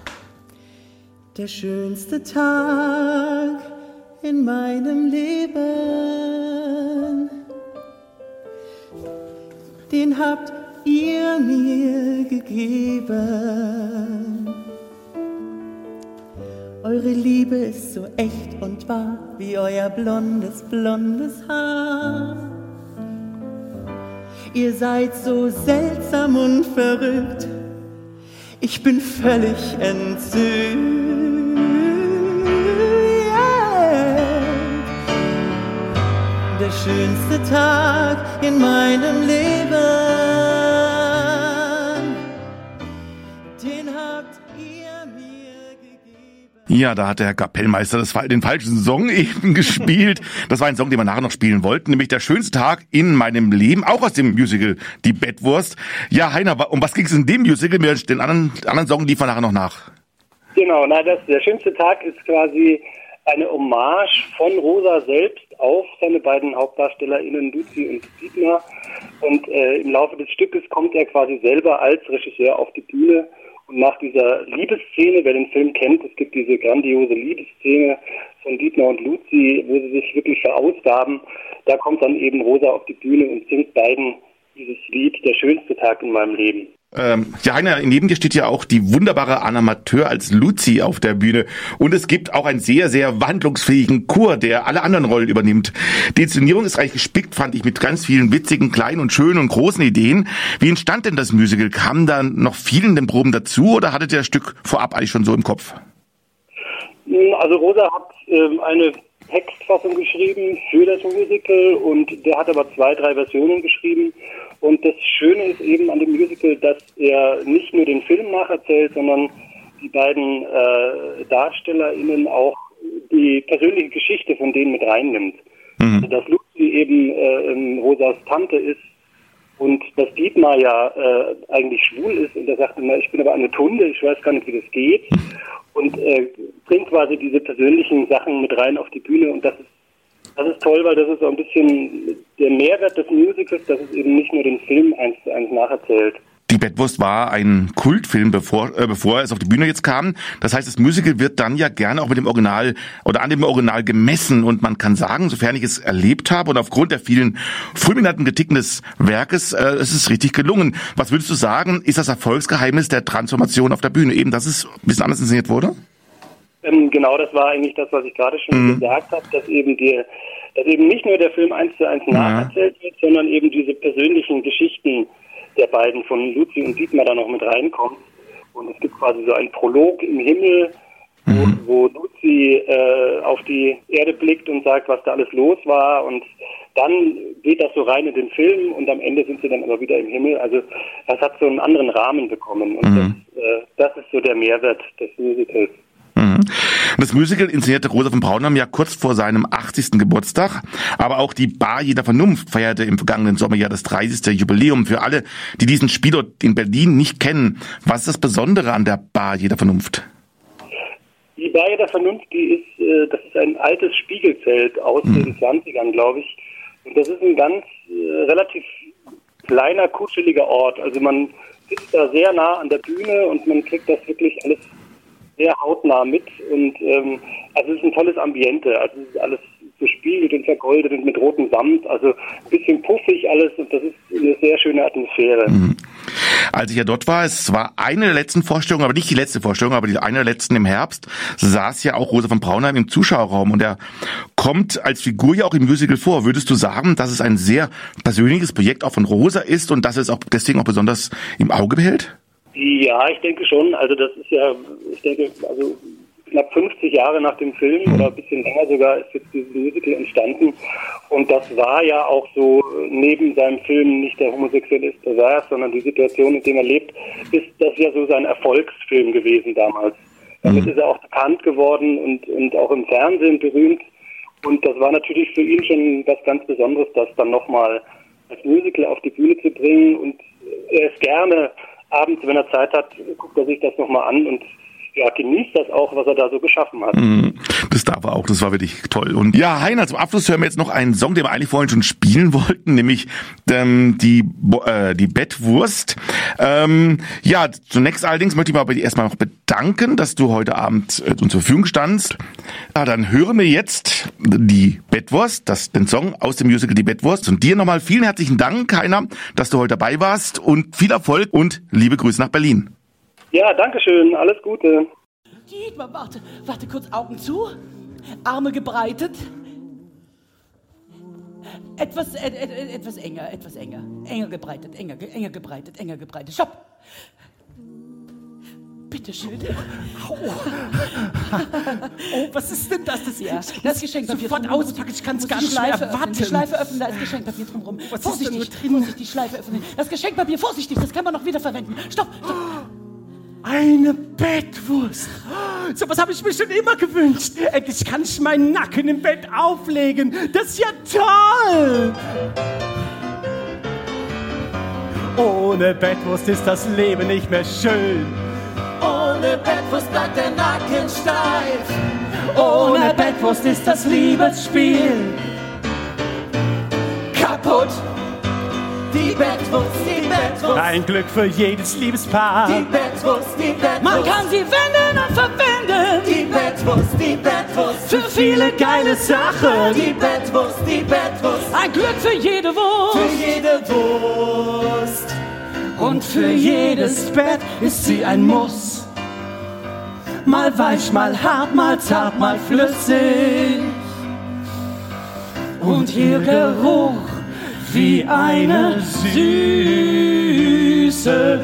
Der schönste Tag in meinem Leben, den habt ihr mir gegeben. Eure Liebe ist so echt und wahr wie euer blondes Haar. Ihr seid so seltsam und verrückt, ich bin völlig entzückt. Der schönste Tag in meinem Leben, den habt ihr mir gegeben. Ja, da hat der Kapellmeister den falschen Song eben gespielt. Das war ein Song, den wir nachher noch spielen wollten, nämlich Der schönste Tag in meinem Leben, auch aus dem Musical Die Bettwurst. Ja, Heiner, um was ging es in dem Musical? Den anderen Song liefern wir nachher noch nach. Genau, der schönste Tag ist quasi eine Hommage von Rosa selbst auf seine beiden HauptdarstellerInnen Luzi und Dietmar. Und im Laufe des Stückes kommt er quasi selber als Regisseur auf die Bühne Und nach dieser Liebesszene, wer den Film kennt, es gibt diese grandiose Liebesszene von Dietmar und Luzi, wo sie sich wirklich verausgaben, da kommt dann eben Rosa auf die Bühne und singt beiden dieses Lied, der schönste Tag in meinem Leben. Ja, Heiner, neben dir steht ja auch die wunderbare Anna Mateur als Luzi auf der Bühne. Und es gibt auch einen sehr, sehr wandlungsfähigen Chor, der alle anderen Rollen übernimmt. Die Inszenierung ist reich gespickt, fand ich, mit ganz vielen witzigen, kleinen und schönen und großen Ideen. Wie entstand denn das Musical? Kam da noch viel in den Proben dazu oder hattet ihr das Stück vorab eigentlich schon so im Kopf? Also Rosa hat eine Textfassung geschrieben für das Musical und der hat aber 2, 3 Versionen geschrieben. Und das Schöne ist eben an dem Musical, dass er nicht nur den Film nacherzählt, sondern die beiden DarstellerInnen auch die persönliche Geschichte von denen mit reinnimmt. Also, dass Luzi eben Rosas Tante ist und dass Dietmar ja eigentlich schwul ist und er sagt immer, ich bin aber eine Tunde, ich weiß gar nicht, wie das geht. Und bringt quasi diese persönlichen Sachen mit rein auf die Bühne und das ist toll, weil das ist so ein bisschen der Mehrwert des Musicals, dass es eben nicht nur den Film 1:1 nacherzählt. Die Bettwurst war ein Kultfilm, bevor es auf die Bühne jetzt kam. Das heißt, das Musical wird dann ja gerne auch mit dem Original oder an dem Original gemessen. Und man kann sagen, sofern ich es erlebt habe und aufgrund der vielen fulminanten Kritiken des Werkes, es ist richtig gelungen. Was würdest du sagen, ist das Erfolgsgeheimnis der Transformation auf der Bühne? Eben, dass es ein bisschen anders inszeniert wurde? Genau, das war eigentlich das, was ich gerade schon gesagt habe, dass eben nicht nur der Film 1:1 nacherzählt wird, sondern eben diese persönlichen Geschichten der beiden von Luzi und Dietmar da noch mit reinkommt. Und es gibt quasi so einen Prolog im Himmel, wo Luzi auf die Erde blickt und sagt, was da alles los war. Und dann geht das so rein in den Film und am Ende sind sie dann aber wieder im Himmel. Also das hat so einen anderen Rahmen bekommen. Und das ist so der Mehrwert des Musicals. Das Musical inszenierte Rosa von Braunheim ja kurz vor seinem 80. Geburtstag, aber auch die Bar jeder Vernunft feierte im vergangenen Sommerjahr das 30. Jubiläum. Für alle, die diesen Spielort in Berlin nicht kennen, was ist das Besondere an der Bar jeder Vernunft? Die Bar jeder Vernunft, das ist ein altes Spiegelzelt aus den 20ern, glaube ich. Und das ist ein ganz relativ kleiner, kuscheliger Ort. Also man sitzt da sehr nah an der Bühne und man kriegt das wirklich alles sehr hautnah mit und also es ist ein tolles Ambiente, also es ist alles bespiegelt und vergoldet und mit rotem Samt, also ein bisschen puffig alles und das ist eine sehr schöne Atmosphäre. Als ich ja dort war, es war eine der letzten Vorstellungen, aber nicht die letzte Vorstellung, aber eine der letzten im Herbst, saß ja auch Rosa von Braunheim im Zuschauerraum und er kommt als Figur ja auch im Musical vor. Würdest du sagen, dass es ein sehr persönliches Projekt auch von Rosa ist und dass es auch deswegen auch besonders im Auge behält? Ja, ich denke schon. Also das ist ja, ich denke, also knapp 50 Jahre nach dem Film oder ein bisschen länger sogar ist jetzt dieses Musical entstanden. Und das war ja auch so neben seinem Film nicht der homosexuelle ist pervers, sondern die Situation, in der er lebt, ist das ja so sein Erfolgsfilm gewesen damals. Damit ist er auch bekannt geworden und auch im Fernsehen berühmt. Und das war natürlich für ihn schon was ganz Besonderes, das dann nochmal als Musical auf die Bühne zu bringen. Und er ist gerne abends, wenn er Zeit hat, guckt er sich das nochmal an und ja, genießt das auch, was er da so geschaffen hat. Das darf er auch, das war wirklich toll. Und ja, Heiner, zum Abschluss hören wir jetzt noch einen Song, den wir eigentlich vorhin schon spielen wollten, nämlich die Bettwurst. Ja, zunächst allerdings möchte ich mich aber erstmal noch bedanken, dass du heute Abend uns zur Verfügung standst. Ja, dann hören wir jetzt die Bettwurst, den Song aus dem Musical Die Bettwurst. Und dir nochmal vielen herzlichen Dank, Heiner, dass du heute dabei warst und viel Erfolg und liebe Grüße nach Berlin. Ja, danke schön. Alles Gute. Dietmar, warte kurz, Augen zu. Arme gebreitet. Etwas enger. Enger gebreitet. Stopp. Bitte schön. Oh, was ist denn das? Das Geschenkpapier. Sofort auspacken, ich kann es gar nicht mehr erwarten. Die Schleife öffnen, da ist Geschenkpapier drumherum. Vorsichtig, die Schleife öffnen. Das Geschenkpapier, vorsichtig, das kann man noch wieder verwenden. Stopp. Eine Bettwurst. So was habe ich mir schon immer gewünscht. Endlich kann ich meinen Nacken im Bett auflegen. Das ist ja toll. Ohne Bettwurst ist das Leben nicht mehr schön. Ohne Bettwurst bleibt der Nacken steif. Ohne Bettwurst ist das Liebesspiel kaputt. Die Bettwurst. Ein Glück für jedes Liebespaar. Die Bettwurst, die Bettwurst. Man kann sie wenden und verwenden. Die Bettwurst, die Bettwurst. Für viele geile Sachen. Die Bettwurst, die Bettwurst. Ein Glück für jede Wurst. Für jede Wurst. Und für jedes Bett ist sie ein Muss. Mal weich, mal hart, mal zart, mal flüssig. Und ihr Geruch wie eine süße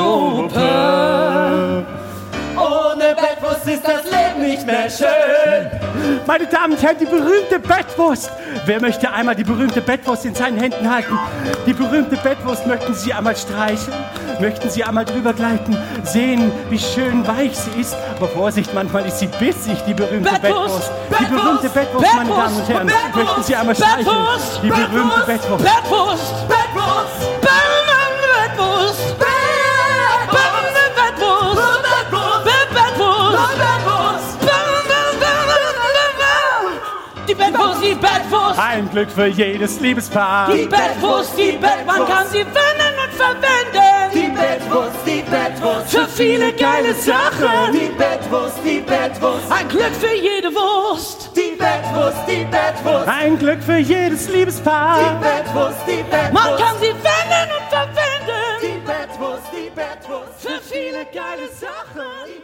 Suppe. Ohne Bettwurst ist das Leben nicht mehr schön. Meine Damen und Herren, die berühmte Bettwurst. Wer möchte einmal die berühmte Bettwurst in seinen Händen halten? Die berühmte Bettwurst, möchten Sie einmal streicheln? Möchten Sie einmal drüber gleiten? Sehen, wie schön weich sie ist? Aber Vorsicht, manchmal ist sie bissig, die berühmte Bettwurst. Die berühmte Bettwurst, meine Damen und Herren. Möchten Sie einmal streicheln? Die berühmte Bettwurst. Bettwurst! Bettwurst! Bettwurst! Die Bettwurst, die Bettwurst. Ein Glück für jedes Liebespaar. Die Bettwurst, die Bettwurst. Man kann sie wenden und verwenden. Die Bettwurst, die Bettwurst. Für viele geile Sachen. Die Bettwurst, die Bettwurst. Ein Glück für jede Wurst. Die Bettwurst, die Bettwurst. Ein Glück für jedes Liebespaar. Die Bettwurst, die Bettwurst. Man kann sie wenden und verwenden. Die Bettwurst, die Bettwurst. Für viele geile Sachen.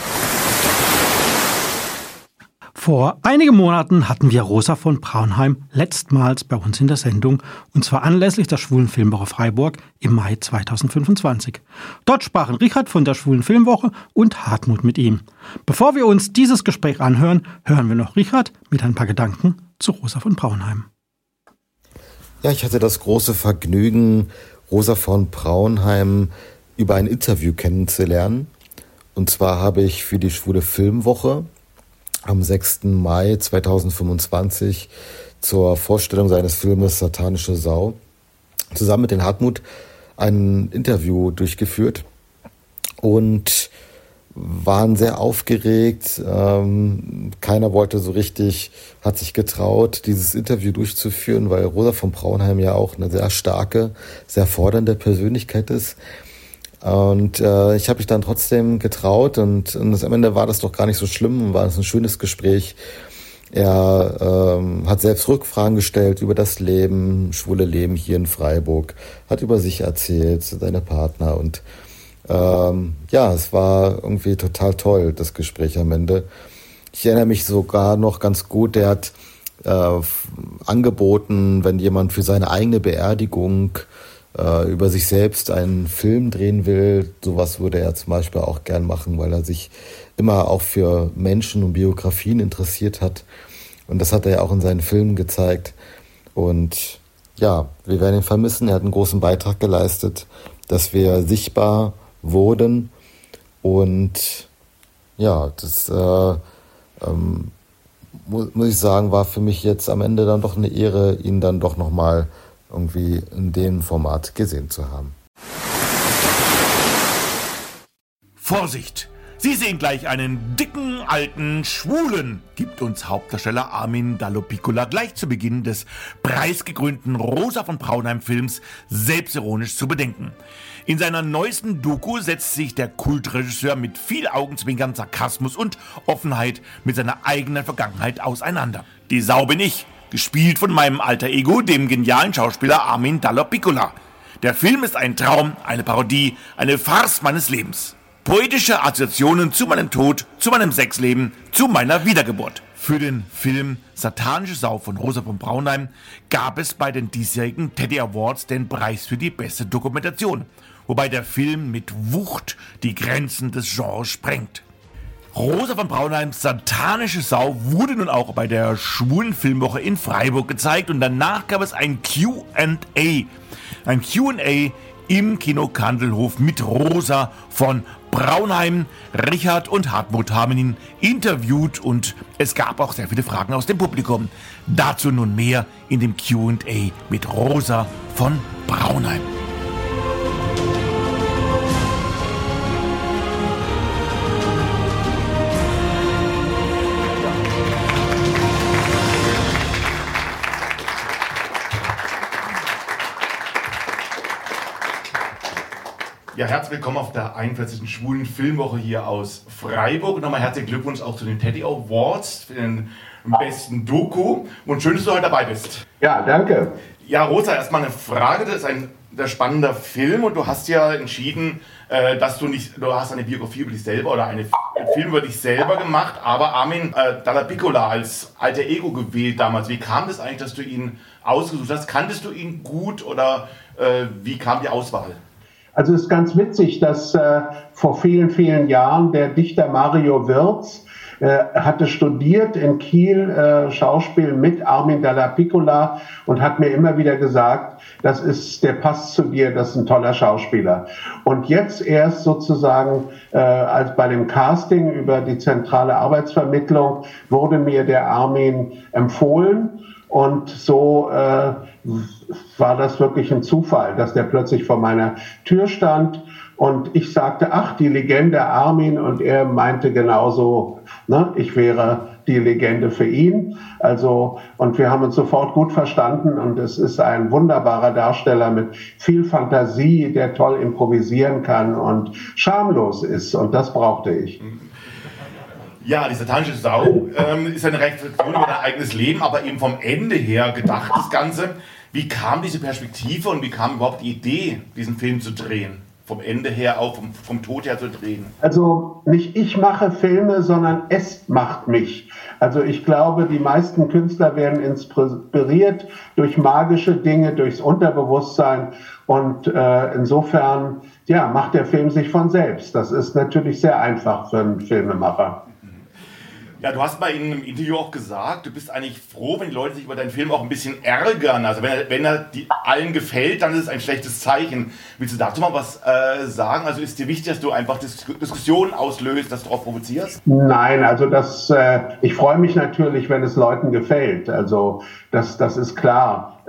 Vor einigen Monaten hatten wir Rosa von Braunheim letztmals bei uns in der Sendung, und zwar anlässlich der Schwulen Filmwoche Freiburg im Mai 2025. Dort sprachen Richard von der Schwulen Filmwoche und Hartmut mit ihm. Bevor wir uns dieses Gespräch anhören, hören wir noch Richard mit ein paar Gedanken zu Rosa von Braunheim. Ja, ich hatte das große Vergnügen, Rosa von Braunheim über ein Interview kennenzulernen. Und zwar habe ich für die Schwule Filmwoche am 6. Mai 2025 zur Vorstellung seines Filmes Satanische Sau zusammen mit den Hartmut ein Interview durchgeführt und waren sehr aufgeregt. Keiner wollte so richtig, hat sich getraut, dieses Interview durchzuführen, weil Rosa von Braunheim ja auch eine sehr starke, sehr fordernde Persönlichkeit ist. Und ich habe mich dann trotzdem getraut und am Ende war das doch gar nicht so schlimm, war es ein schönes Gespräch. Er hat selbst Rückfragen gestellt über das Leben, schwule Leben hier in Freiburg, hat über sich erzählt, seine Partner und ja, es war irgendwie total toll, das Gespräch am Ende. Ich erinnere mich sogar noch ganz gut, der hat angeboten, wenn jemand für seine eigene Beerdigung über sich selbst einen Film drehen will, sowas würde er zum Beispiel auch gern machen, weil er sich immer auch für Menschen und Biografien interessiert hat. Und das hat er ja auch in seinen Filmen gezeigt. Und ja, wir werden ihn vermissen. Er hat einen großen Beitrag geleistet, dass wir sichtbar wurden. Und ja, das muss ich sagen, war für mich jetzt am Ende dann doch eine Ehre, ihn dann doch nochmal irgendwie in dem Format gesehen zu haben. Vorsicht! Sie sehen gleich einen dicken, alten Schwulen, gibt uns Hauptdarsteller Armin Dallo-Piccola gleich zu Beginn des preisgekrönten Rosa von Braunheim-Films selbstironisch zu bedenken. In seiner neuesten Doku setzt sich der Kultregisseur mit viel Augenzwinkern, Sarkasmus und Offenheit mit seiner eigenen Vergangenheit auseinander. Die Sau bin ich, gespielt von meinem alter Ego, dem genialen Schauspieler Armin Dallo-Piccola. Der Film ist ein Traum, eine Parodie, eine Farce meines Lebens. Poetische Assoziationen zu meinem Tod, zu meinem Sexleben, zu meiner Wiedergeburt. Für den Film Satanische Sau von Rosa von Braunheim gab es bei den diesjährigen Teddy Awards den Preis für die beste Dokumentation, wobei der Film mit Wucht die Grenzen des Genres sprengt. Rosa von Braunheims Satanische Sau wurde nun auch bei der Schwulen Filmwoche in Freiburg gezeigt und danach gab es ein Q&A. Ein Q&A im Kino Kandelhof mit Rosa von Braunheim. Richard und Hartmut haben ihn interviewt und es gab auch sehr viele Fragen aus dem Publikum. Dazu nun mehr in dem Q&A mit Rosa von Braunheim. Ja, herzlich willkommen auf der 41. Schwulen Filmwoche hier aus Freiburg. Nochmal herzlichen Glückwunsch auch zu den Teddy Awards für den besten Doku. Und schön, dass du heute dabei bist. Ja, danke. Ja, Rosa, erstmal eine Frage. Das ist ein sehr spannender Film und du hast ja entschieden, dass du hast eine Biografie über dich selber oder einen Film über dich selber gemacht, aber Armin Dalla Piccola als alter Ego gewählt damals. Wie kam das eigentlich, dass du ihn ausgesucht hast? Kanntest du ihn gut oder wie kam die Auswahl? Also es ist ganz witzig, dass vor vielen, vielen Jahren der Dichter Mario Wirz hatte studiert in Kiel Schauspiel mit Armin Dalla Piccola und hat mir immer wieder gesagt, der passt zu dir, das ist ein toller Schauspieler. Und jetzt erst sozusagen als bei dem Casting über die zentrale Arbeitsvermittlung wurde mir der Armin empfohlen und so war das wirklich ein Zufall, dass der plötzlich vor meiner Tür stand und ich sagte, ach, die Legende Armin, und er meinte genauso, ne, ich wäre die Legende für ihn. Also, und wir haben uns sofort gut verstanden und es ist ein wunderbarer Darsteller mit viel Fantasie, der toll improvisieren kann und schamlos ist, und das brauchte ich. Ja, die satanische Sau ist eine Reflexion über dein eigenes Leben, aber eben vom Ende her gedacht, das Ganze. Wie kam diese Perspektive und wie kam überhaupt die Idee, diesen Film zu drehen? Vom Ende her auch, vom Tod her zu drehen? Also nicht ich mache Filme, sondern es macht mich. Also ich glaube, die meisten Künstler werden inspiriert durch magische Dinge, durchs Unterbewusstsein und insofern ja, macht der Film sich von selbst. Das ist natürlich sehr einfach für einen Filmemacher. Ja, du hast mal in einem Interview auch gesagt, du bist eigentlich froh, wenn die Leute sich über deinen Film auch ein bisschen ärgern. Also wenn er allen gefällt, dann ist es ein schlechtes Zeichen. Willst du dazu mal was sagen? Also ist dir wichtig, dass du einfach Diskussionen auslöst, dass du darauf provozierst? Nein, also ich freue mich natürlich, wenn es Leuten gefällt. Also das ist klar.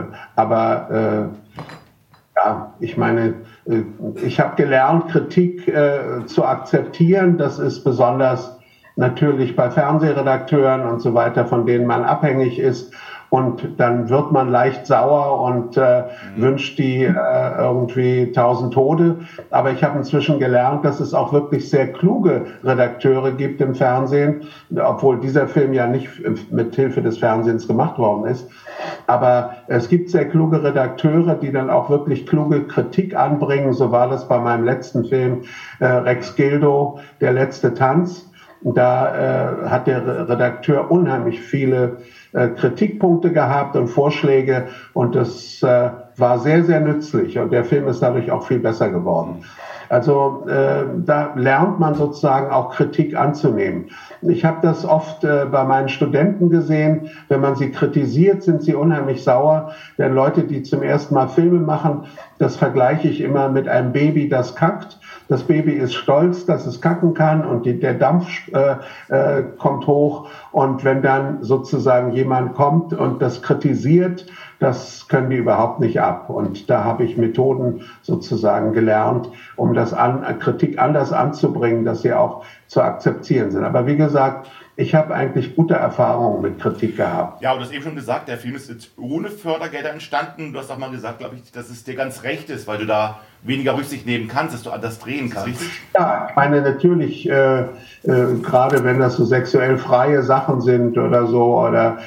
Aber ja, ich meine, ich habe gelernt, Kritik zu akzeptieren. Das ist besonders natürlich bei Fernsehredakteuren und so weiter, von denen man abhängig ist. Und dann wird man leicht sauer und wünscht die irgendwie 1000 Tode. Aber ich habe inzwischen gelernt, dass es auch wirklich sehr kluge Redakteure gibt im Fernsehen, obwohl dieser Film ja nicht mit Hilfe des Fernsehens gemacht worden ist. Aber es gibt sehr kluge Redakteure, die dann auch wirklich kluge Kritik anbringen. So war das bei meinem letzten Film Rex Gildo, Der letzte Tanz. Da hat der Redakteur unheimlich viele Kritikpunkte gehabt und Vorschläge und das war sehr, sehr nützlich und der Film ist dadurch auch viel besser geworden. Also da lernt man sozusagen auch Kritik anzunehmen. Ich habe das oft bei meinen Studenten gesehen, wenn man sie kritisiert, sind sie unheimlich sauer, denn Leute, die zum ersten Mal Filme machen, das vergleiche ich immer mit einem Baby, das kackt. Das Baby ist stolz, dass es kacken kann und der Dampf kommt hoch. Und wenn dann sozusagen jemand kommt und das kritisiert, das können die überhaupt nicht ab. Und da habe ich Methoden sozusagen gelernt, um Kritik anders anzubringen, dass sie auch zu akzeptieren sind. Aber wie gesagt, ich habe eigentlich gute Erfahrungen mit Kritik gehabt. Ja, und du hast eben schon gesagt, der Film ist jetzt ohne Fördergelder entstanden. Du hast auch mal gesagt, glaube ich, dass es dir ganz recht ist, weil du da weniger Rücksicht nehmen kannst, dass du anders drehen kannst. Richtig? Ja, ich meine natürlich, gerade wenn das so sexuell freie Sachen sind oder so, oder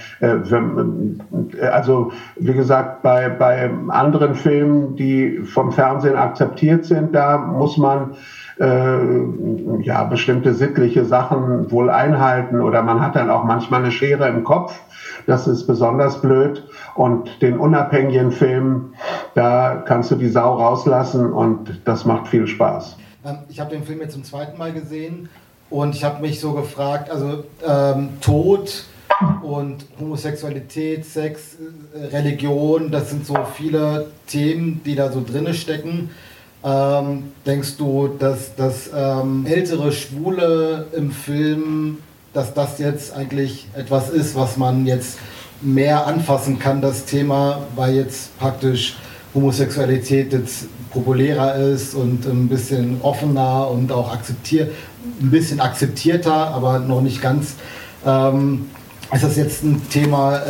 also wie gesagt, bei anderen Filmen, die vom Fernsehen akzeptiert sind, da muss man ja, bestimmte sittliche Sachen wohl einhalten oder man hat dann auch manchmal eine Schere im Kopf. Das ist besonders blöd. Und den unabhängigen Film, da kannst du die Sau rauslassen und das macht viel Spaß. Ich habe den Film jetzt zum zweiten Mal gesehen und ich habe mich so gefragt, also Tod und Homosexualität, Sex, Religion, das sind so viele Themen, die da so drinne stecken. Denkst du, dass das ältere Schwule im Film, dass das jetzt eigentlich etwas ist, was man jetzt mehr anfassen kann, das Thema, weil jetzt praktisch Homosexualität jetzt populärer ist und ein bisschen offener und auch ein bisschen akzeptierter, aber noch nicht ganz. Ist das jetzt ein Thema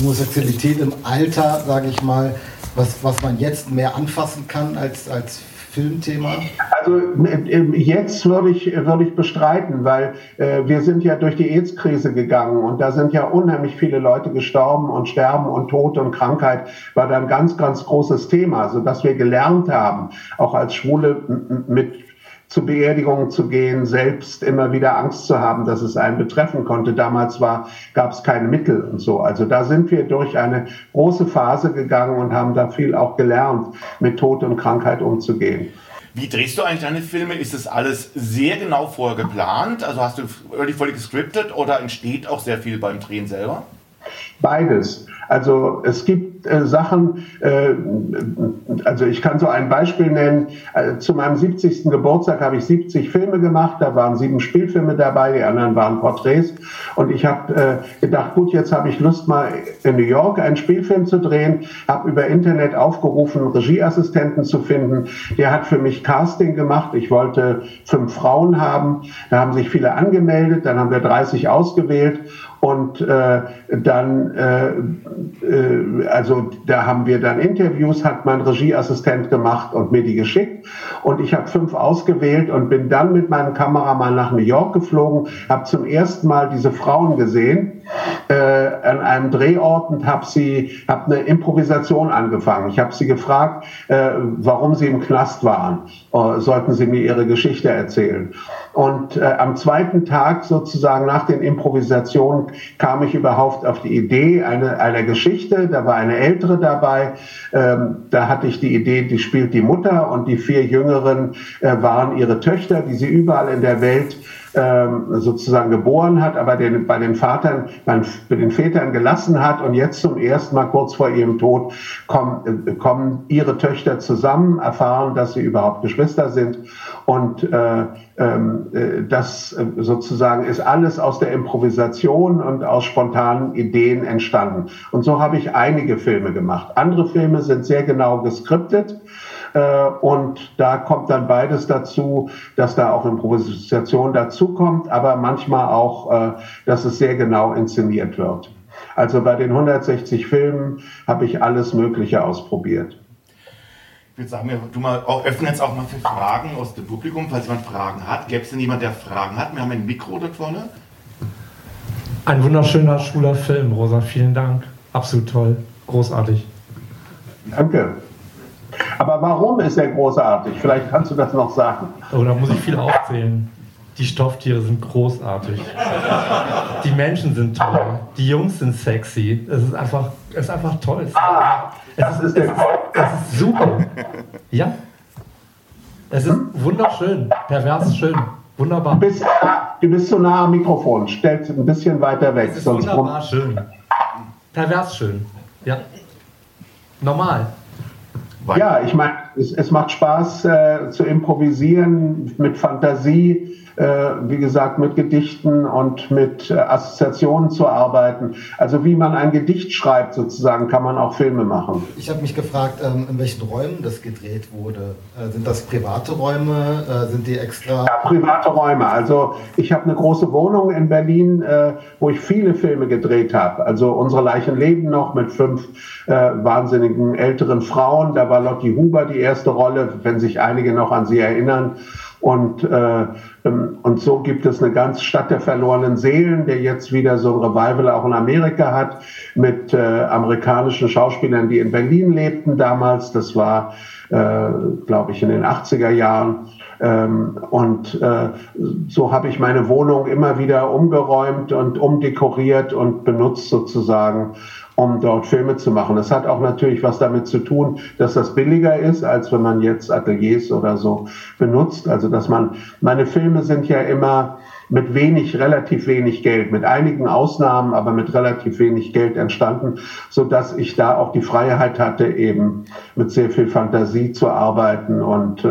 Homosexualität im Alter, sage ich mal, was man jetzt mehr anfassen kann als Filmthema? Also jetzt würde ich bestreiten, weil wir sind ja durch die AIDS-Krise gegangen und da sind ja unheimlich viele Leute gestorben und Sterben und Tod und Krankheit war da ein ganz, ganz großes Thema, sodass wir gelernt haben, auch als Schwule mit zu Beerdigungen zu gehen, selbst immer wieder Angst zu haben, dass es einen betreffen konnte. Damals gab es keine Mittel und so. Also da sind wir durch eine große Phase gegangen und haben da viel auch gelernt, mit Tod und Krankheit umzugehen. Wie drehst du eigentlich deine Filme? Ist das alles sehr genau vorher geplant? Also hast du voll gescriptet oder entsteht auch sehr viel beim Drehen selber? Beides. Also es gibt Sachen, also ich kann so ein Beispiel nennen. Zu meinem 70. Geburtstag habe ich 70 Filme gemacht, da waren 7 Spielfilme dabei, die anderen waren Porträts. Und ich habe gedacht, gut, jetzt habe ich Lust mal in New York einen Spielfilm zu drehen, habe über Internet aufgerufen, Regieassistenten zu finden. Der hat für mich Casting gemacht. Ich wollte 5 Frauen haben, da haben sich viele angemeldet, dann haben wir 30 ausgewählt. Und also da haben wir dann Interviews, hat mein Regieassistent gemacht und mir die geschickt. Und ich habe 5 ausgewählt und bin dann mit meinem Kameramann nach New York geflogen, habe zum ersten Mal diese Frauen gesehen an einem Drehort und habe eine Improvisation angefangen. Ich habe sie gefragt, warum sie im Knast waren. Sollten sie mir ihre Geschichte erzählen. Und am zweiten Tag sozusagen nach den Improvisationen kam ich überhaupt auf die Idee einer Geschichte. Da war eine Ältere dabei. Da hatte ich die Idee, die spielt die Mutter und die 4 Jüngeren waren ihre Töchter, die sie überall in der Welt sozusagen geboren hat, aber bei den Vätern gelassen hat und jetzt zum ersten Mal kurz vor ihrem Tod kommen ihre Töchter zusammen, erfahren, dass sie überhaupt Geschwister sind und das sozusagen ist alles aus der Improvisation und aus spontanen Ideen entstanden. Und so habe ich einige Filme gemacht. Andere Filme sind sehr genau geskriptet. Und da kommt dann beides dazu, dass da auch Improvisation dazukommt, aber manchmal auch, dass es sehr genau inszeniert wird. Also bei den 160 Filmen habe ich alles Mögliche ausprobiert. Ich würde sagen, öffnen jetzt auch mal für Fragen aus dem Publikum, falls jemand Fragen hat. Gäbe es denn jemand, der Fragen hat? Wir haben ein Mikro dort vorne. Ein wunderschöner, schwuler Film, Rosa. Vielen Dank. Absolut toll. Großartig. Danke. Aber warum ist er großartig? Vielleicht kannst du das noch sagen. Oh, da muss ich viel aufzählen. Die Stofftiere sind großartig. Die Menschen sind toll. Die Jungs sind sexy. Es ist einfach toll. Es ist super. Ja. Es ist wunderschön. Pervers schön. Wunderbar. Du bist so nah am Mikrofon. Stellst ein bisschen weiter weg. Es ist wunderbar schön. Pervers schön. Ja. Normal. Ja, ich meine, es macht Spaß zu improvisieren mit Fantasie, wie gesagt, mit Gedichten und mit Assoziationen zu arbeiten. Also wie man ein Gedicht schreibt sozusagen, kann man auch Filme machen. Ich habe mich gefragt, in welchen Räumen das gedreht wurde. Sind das private Räume? Sind die extra? Ja, private Räume. Also ich habe eine große Wohnung in Berlin, wo ich viele Filme gedreht habe. Also Unsere Leichen leben noch mit 5 wahnsinnigen älteren Frauen. Da war Lotti Huber die erste Rolle, wenn sich einige noch an sie erinnern. Und so gibt es eine ganze Stadt der verlorenen Seelen, der jetzt wieder so ein Revival auch in Amerika hat, mit amerikanischen Schauspielern, die in Berlin lebten damals. Das war, glaube ich, in den 80er Jahren. So habe ich meine Wohnung immer wieder umgeräumt und umdekoriert und benutzt sozusagen, um dort Filme zu machen. Das hat auch natürlich was damit zu tun, dass das billiger ist, als wenn man jetzt Ateliers oder so benutzt. Also meine Filme sind ja immer mit relativ wenig Geld, mit einigen Ausnahmen, aber mit relativ wenig Geld entstanden, so dass ich da auch die Freiheit hatte, eben mit sehr viel Fantasie zu arbeiten und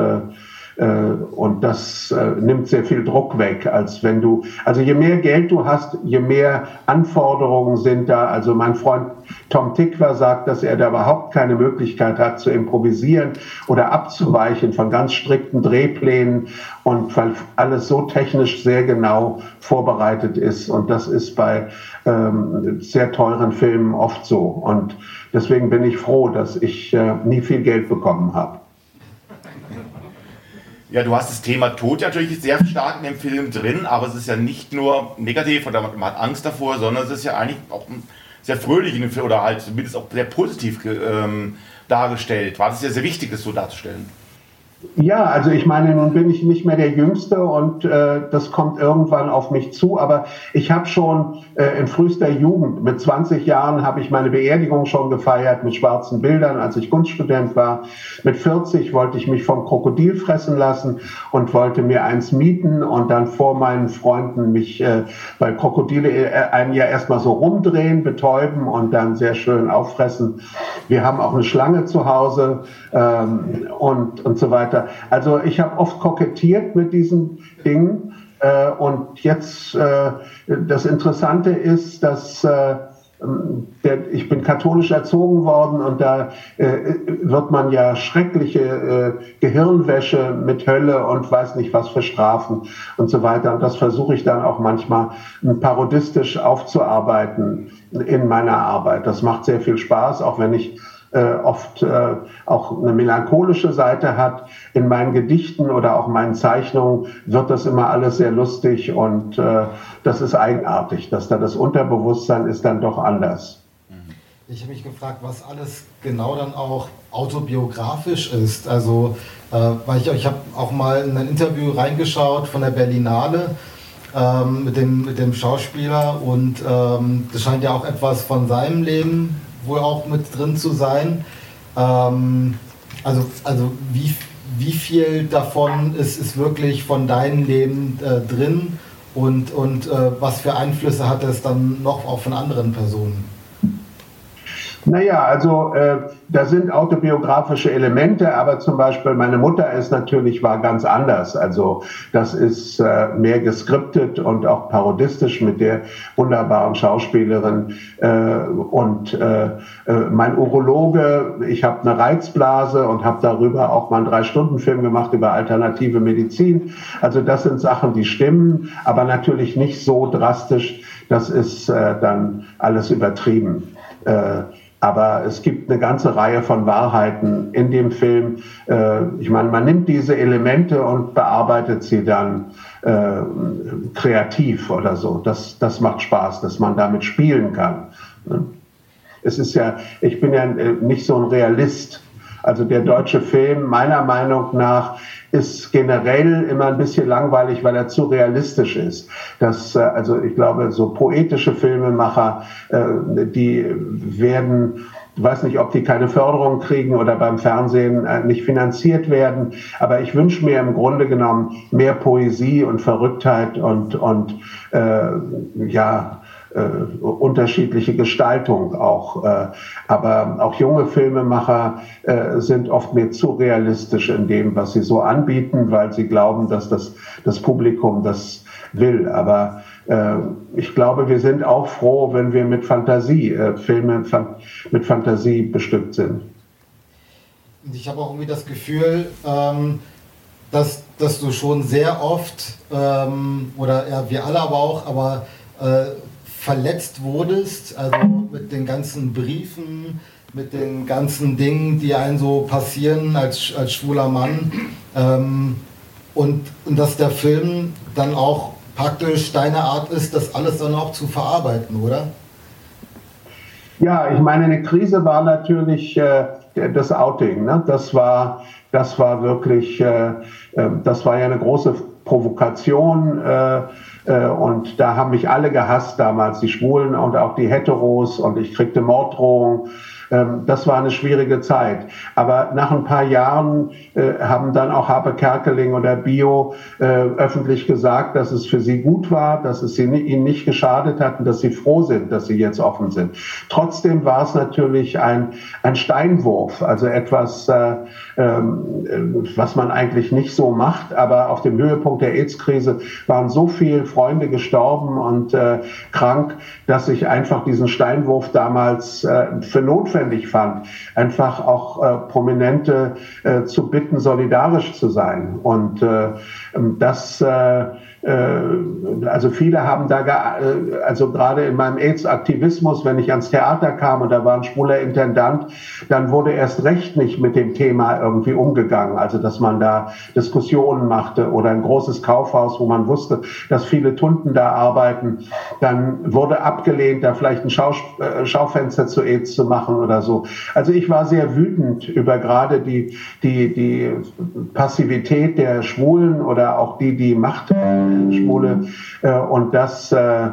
das nimmt sehr viel Druck weg, also je mehr Geld du hast, je mehr Anforderungen sind da. Also mein Freund Tom Tykwer sagt, dass er da überhaupt keine Möglichkeit hat zu improvisieren oder abzuweichen von ganz strikten Drehplänen und weil alles so technisch sehr genau vorbereitet ist und das ist bei sehr teuren Filmen oft so und deswegen bin ich froh, dass ich nie viel Geld bekommen habe. Ja, du hast das Thema Tod natürlich sehr stark in dem Film drin, aber es ist ja nicht nur negativ oder man hat Angst davor, sondern es ist ja eigentlich auch sehr fröhlich in dem Film oder halt zumindest auch sehr positiv dargestellt. War das ja sehr wichtig, das so darzustellen? Ja, also ich meine, nun bin ich nicht mehr der Jüngste und das kommt irgendwann auf mich zu, aber ich habe schon in frühester Jugend, mit 20 Jahren habe ich meine Beerdigung schon gefeiert mit schwarzen Bildern, als ich Kunststudent war. Mit 40 wollte ich mich vom Krokodil fressen lassen und wollte mir eins mieten und dann vor meinen Freunden mich, weil Krokodile einen ja erstmal so rumdrehen, betäuben und dann sehr schön auffressen. Wir haben auch eine Schlange zu Hause und so weiter. Also ich habe oft kokettiert mit diesen Dingen und jetzt das Interessante ist, dass ich bin katholisch erzogen worden und da wird man ja schreckliche Gehirnwäsche mit Hölle und weiß nicht was für Strafen und so weiter. Und das versuche ich dann auch manchmal parodistisch aufzuarbeiten in meiner Arbeit. Das macht sehr viel Spaß, auch wenn ich oft auch eine melancholische Seite hat. In meinen Gedichten oder auch meinen Zeichnungen wird das immer alles sehr lustig und das ist eigenartig, dass da das Unterbewusstsein ist dann doch anders. Ich habe mich gefragt, was alles genau dann auch autobiografisch ist. Also, weil ich habe auch mal in ein Interview reingeschaut von der Berlinale mit dem Schauspieler und das scheint ja auch etwas von seinem Leben wohl auch mit drin zu sein. Also wie viel davon ist wirklich von deinem Leben drin und was für Einflüsse hat es dann noch auch von anderen Personen? Naja, also da sind autobiografische Elemente, aber zum Beispiel meine Mutter war ganz anders. Also das ist mehr geskriptet und auch parodistisch mit der wunderbaren Schauspielerin. Und mein Urologe, ich habe eine Reizblase und habe darüber auch mal einen 3-Stunden-Film gemacht über alternative Medizin. Also das sind Sachen, die stimmen, aber natürlich nicht so drastisch. Das ist dann alles übertrieben. Aber es gibt eine ganze Reihe von Wahrheiten in dem Film. Ich meine, man nimmt diese Elemente und bearbeitet sie dann kreativ oder so. Das macht Spaß, dass man damit spielen kann. Es ist ja, ich bin ja nicht so ein Realist. Also der deutsche Film, meiner Meinung nach, ist generell immer ein bisschen langweilig, weil er zu realistisch ist. Also ich glaube, so poetische Filmemacher, die werden, ich weiß nicht, ob die keine Förderung kriegen oder beim Fernsehen nicht finanziert werden, aber ich wünsche mir im Grunde genommen mehr Poesie und Verrücktheit und unterschiedliche Gestaltung auch. Aber auch junge Filmemacher sind oft mir zu realistisch in dem, was sie so anbieten, weil sie glauben, dass das Publikum das will. Aber ich glaube, wir sind auch froh, wenn wir mit Fantasie, Filme mit Fantasie bestückt sind. Ich habe auch irgendwie das Gefühl, dass du schon sehr oft, oder ja, wir alle aber verletzt wurdest, also mit den ganzen Briefen, mit den ganzen Dingen, die einem so passieren als schwuler Mann, und dass der Film dann auch praktisch deine Art ist, das alles dann auch zu verarbeiten, oder? Ja, ich meine, eine Krise war natürlich das Outing, ne? Das war wirklich, das war ja eine große Provokation, und da haben mich alle gehasst damals, die Schwulen und auch die Heteros, und ich kriegte Morddrohungen. Das war eine schwierige Zeit. Aber nach ein paar Jahren haben dann auch Harpe Kerkeling oder Bio öffentlich gesagt, dass es für sie gut war, dass es ihnen nicht geschadet hat und dass sie froh sind, dass sie jetzt offen sind. Trotzdem war es natürlich ein Steinwurf, also etwas, was man eigentlich nicht so macht. Aber auf dem Höhepunkt der AIDS-Krise waren so viele Freunde gestorben und krank, dass ich einfach diesen Steinwurf damals für notwendig fand, einfach auch Prominente zu bitten, solidarisch zu sein. Und das also viele haben da, also gerade in meinem AIDS-Aktivismus, wenn ich ans Theater kam und da war ein schwuler Intendant, dann wurde erst recht nicht mit dem Thema irgendwie umgegangen. Also dass man da Diskussionen machte oder ein großes Kaufhaus, wo man wusste, dass viele Tunden da arbeiten, dann wurde abgelehnt, da vielleicht ein Schaufenster zu AIDS zu machen oder so. Also ich war sehr wütend über gerade die Passivität der Schwulen oder auch die Macht Schwule, und das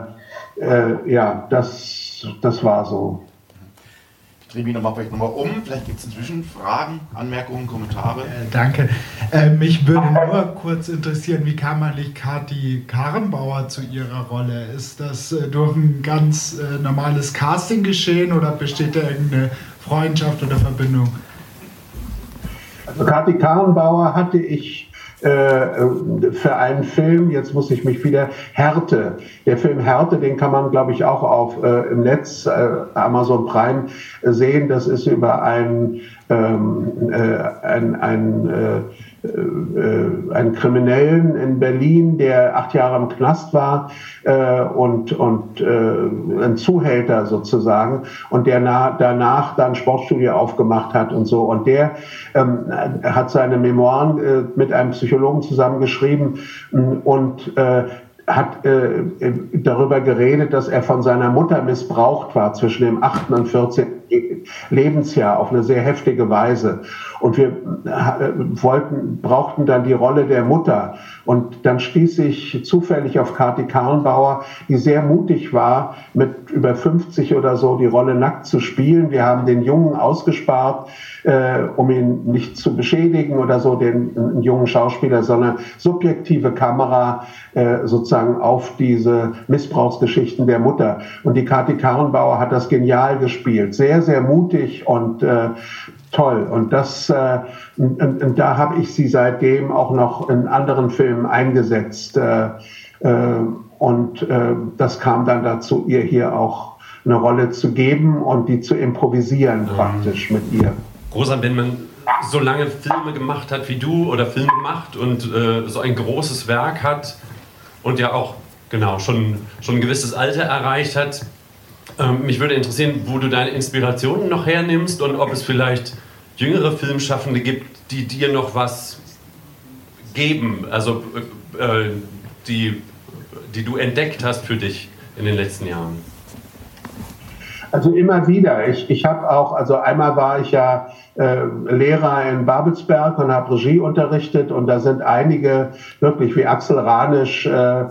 war so. Ich drehe mich vielleicht nochmal um. Vielleicht gibt es inzwischen Fragen, Anmerkungen, Kommentare. Danke. Mich würde nur kurz interessieren, wie kam eigentlich Kati Karrenbauer zu ihrer Rolle? Ist das durch ein ganz normales Casting geschehen oder besteht da irgendeine Freundschaft oder Verbindung? Also Kati Karrenbauer hatte ich für einen Film, jetzt muss ich mich wieder, Härte. Der Film Härte, den kann man, glaube ich, auch im Netz, Amazon Prime sehen. Das ist über einen Kriminellen in Berlin, der 8 Jahre im Knast war und ein Zuhälter sozusagen, und der danach dann Sportstudio aufgemacht hat und so. Und der hat seine Memoiren mit einem Psychologen zusammengeschrieben und hat darüber geredet, dass er von seiner Mutter missbraucht war zwischen dem 8. und 14. Lebensjahr auf eine sehr heftige Weise. Und wir brauchten dann die Rolle der Mutter. Und dann stieß ich zufällig auf Kati Karrenbauer, die sehr mutig war, mit über 50 oder so die Rolle nackt zu spielen. Wir haben den Jungen ausgespart, um ihn nicht zu beschädigen oder so, den jungen Schauspieler, sondern subjektive Kamera sozusagen auf diese Missbrauchsgeschichten der Mutter. Und die Kati Karrenbauer hat das genial gespielt. Sehr, sehr mutig und toll. Und da habe ich sie seitdem auch noch in anderen Filmen eingesetzt. Das kam dann dazu, ihr hier auch eine Rolle zu geben und die zu improvisieren praktisch mit ihr. Rosa, wenn man so lange Filme gemacht hat wie du oder Filme macht und so ein großes Werk hat und ja auch schon ein gewisses Alter erreicht hat, mich würde interessieren, wo du deine Inspirationen noch hernimmst und ob es vielleicht jüngere Filmschaffende gibt, die dir noch was geben, also die du entdeckt hast für dich in den letzten Jahren. Also immer wieder. Ich habe auch, also einmal war ich ja Lehrer in Babelsberg und habe Regie unterrichtet, und da sind einige wirklich wie Axel Ranisch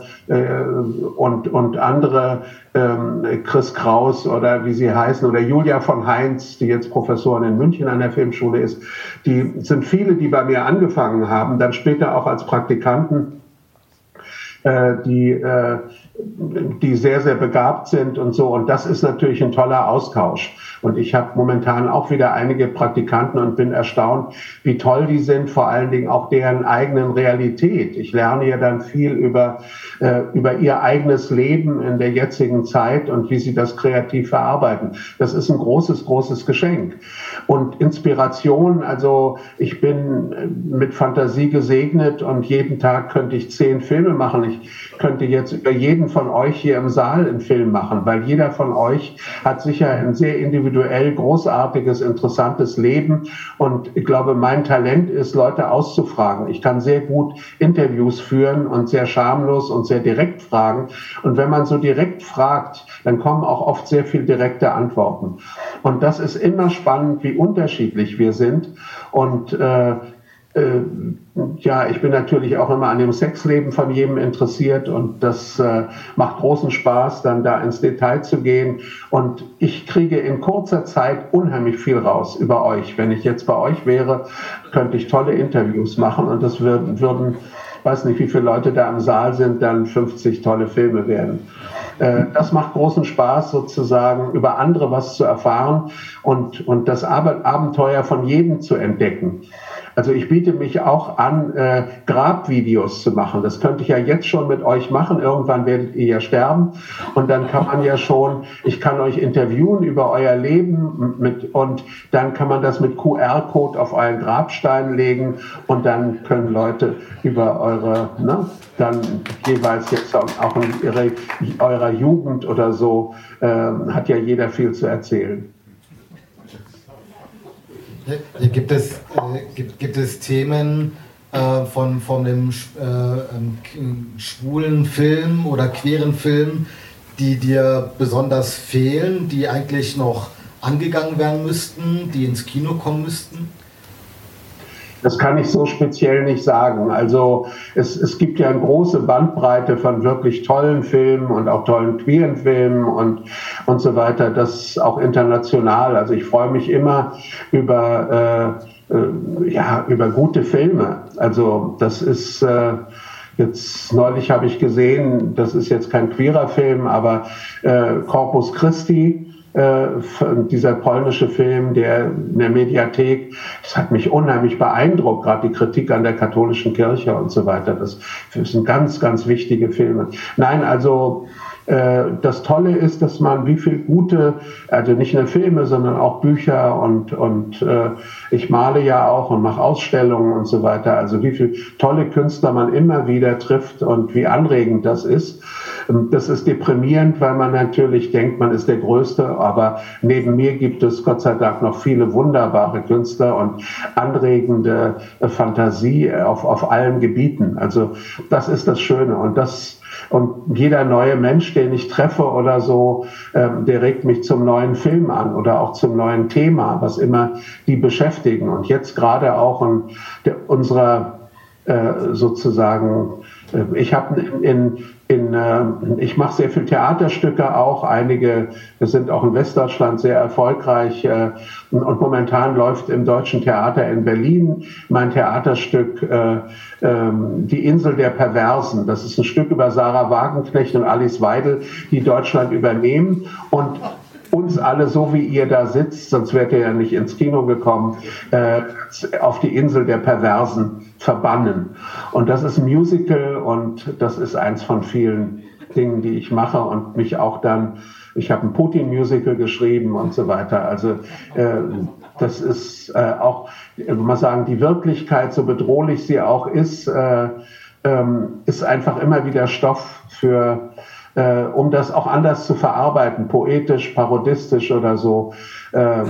und andere, Chris Kraus oder wie sie heißen, oder Julia von Heinz, die jetzt Professorin in München an der Filmschule ist. Die sind viele, die bei mir angefangen haben, dann später auch als Praktikanten, die sehr, sehr begabt sind und so. Und das ist natürlich ein toller Austausch. Und ich habe momentan auch wieder einige Praktikanten und bin erstaunt, wie toll die sind, vor allen Dingen auch deren eigenen Realität. Ich lerne ja dann viel über ihr eigenes Leben in der jetzigen Zeit und wie sie das kreativ verarbeiten. Das ist ein großes, großes Geschenk. Und Inspiration, also ich bin mit Fantasie gesegnet und jeden Tag könnte ich 10 Filme machen. Ich könnte jetzt über jeden von euch hier im Saal einen Film machen, weil jeder von euch hat sicher ein sehr individuell großartiges, interessantes Leben, und ich glaube, mein Talent ist, Leute auszufragen. Ich kann sehr gut Interviews führen und sehr schamlos und sehr direkt fragen, und wenn man so direkt fragt, dann kommen auch oft sehr viel direkte Antworten, und das ist immer spannend, wie unterschiedlich wir sind. Und ich bin natürlich auch immer an dem Sexleben von jedem interessiert, und das macht großen Spaß, dann da ins Detail zu gehen, und ich kriege in kurzer Zeit unheimlich viel raus über euch. Wenn ich jetzt bei euch wäre, könnte ich tolle Interviews machen, und das würden weiß nicht, wie viele Leute da im Saal sind, dann 50 tolle Filme werden. Das macht großen Spaß, sozusagen über andere was zu erfahren und das Abenteuer von jedem zu entdecken. Also ich biete mich auch an, Grabvideos zu machen. Das könnte ich ja jetzt schon mit euch machen. Irgendwann werdet ihr ja sterben. Und dann kann man ja schon, ich kann euch interviewen über euer Leben und dann kann man das mit QR-Code auf euren Grabstein legen und dann können Leute über eure, dann jeweils jetzt auch in eurer Jugend oder so, hat ja jeder viel zu erzählen. Hier gibt es Themen von dem schwulen Film oder queeren Film, die dir besonders fehlen, die eigentlich noch angegangen werden müssten, die ins Kino kommen müssten? Das kann ich so speziell nicht sagen. Also es gibt ja eine große Bandbreite von wirklich tollen Filmen und auch tollen queeren Filmen und so weiter. Das auch international. Also ich freue mich immer über gute Filme. Also das ist jetzt neulich habe ich gesehen, das ist jetzt kein queerer Film, aber Corpus Christi. Dieser polnische Film, der in der Mediathek, das hat mich unheimlich beeindruckt, gerade die Kritik an der katholischen Kirche und so weiter. Das sind ganz, ganz wichtige Filme. Nein, also das Tolle ist, dass man wie viel gute, also nicht nur Filme, sondern auch Bücher und ich male ja auch und mache Ausstellungen und so weiter. Also wie viel tolle Künstler man immer wieder trifft und wie anregend das ist. Das ist deprimierend, weil man natürlich denkt, man ist der Größte, aber neben mir gibt es Gott sei Dank noch viele wunderbare Künstler und anregende Fantasie auf allen Gebieten. Also das ist das Schöne und jeder neue Mensch, den ich treffe oder so, der regt mich zum neuen Film an oder auch zum neuen Thema, was immer die beschäftigen. Und jetzt gerade auch unserer sozusagen, ich habe ich mache sehr viel Theaterstücke auch, einige sind auch in Westdeutschland sehr erfolgreich und momentan läuft im Deutschen Theater in Berlin mein Theaterstück Die Insel der Perversen. Das ist ein Stück über Sarah Wagenknecht und Alice Weidel, die Deutschland übernehmen und uns alle, so wie ihr da sitzt, sonst wärt ihr ja nicht ins Kino gekommen, auf die Insel der Perversen verbannen. Und das ist ein Musical und das ist eins von vielen Dingen, die ich mache und mich auch dann, ich habe ein Putin-Musical geschrieben und so weiter. Also das ist auch, muss man sagen, die Wirklichkeit, so bedrohlich sie auch ist einfach immer wieder Stoff für um das auch anders zu verarbeiten, poetisch, parodistisch oder so. Da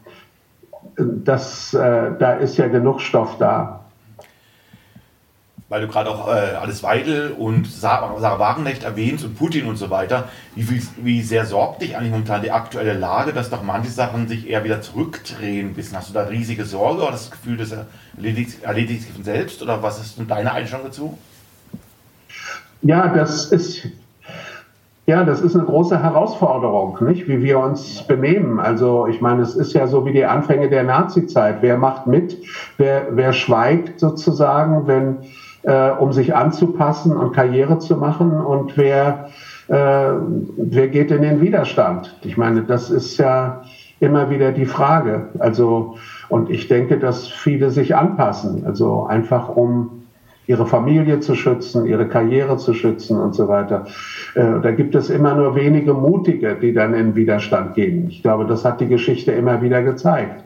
ist ja genug Stoff da. Weil du gerade auch Alice Weidel und Sarah Wagenknecht erwähnst und Putin und so weiter. Wie sehr sorgt dich eigentlich momentan die aktuelle Lage, dass doch manche Sachen sich eher wieder zurückdrehen? Hast du da riesige Sorge oder das Gefühl, das erledigt sich von selbst? Oder was ist denn deine Einstellung dazu? Ja, das ist eine große Herausforderung, nicht? Wie wir uns benehmen. Also ich meine, es ist ja so wie die Anfänge der Nazizeit. Wer macht mit? Wer schweigt sozusagen, um sich anzupassen und Karriere zu machen? Und wer geht in den Widerstand? Ich meine, das ist ja immer wieder die Frage. Also, und ich denke, dass viele sich anpassen. Also einfach um ihre Familie zu schützen, ihre Karriere zu schützen und so weiter. Da gibt es immer nur wenige Mutige, die dann in Widerstand gehen. Ich glaube, das hat die Geschichte immer wieder gezeigt.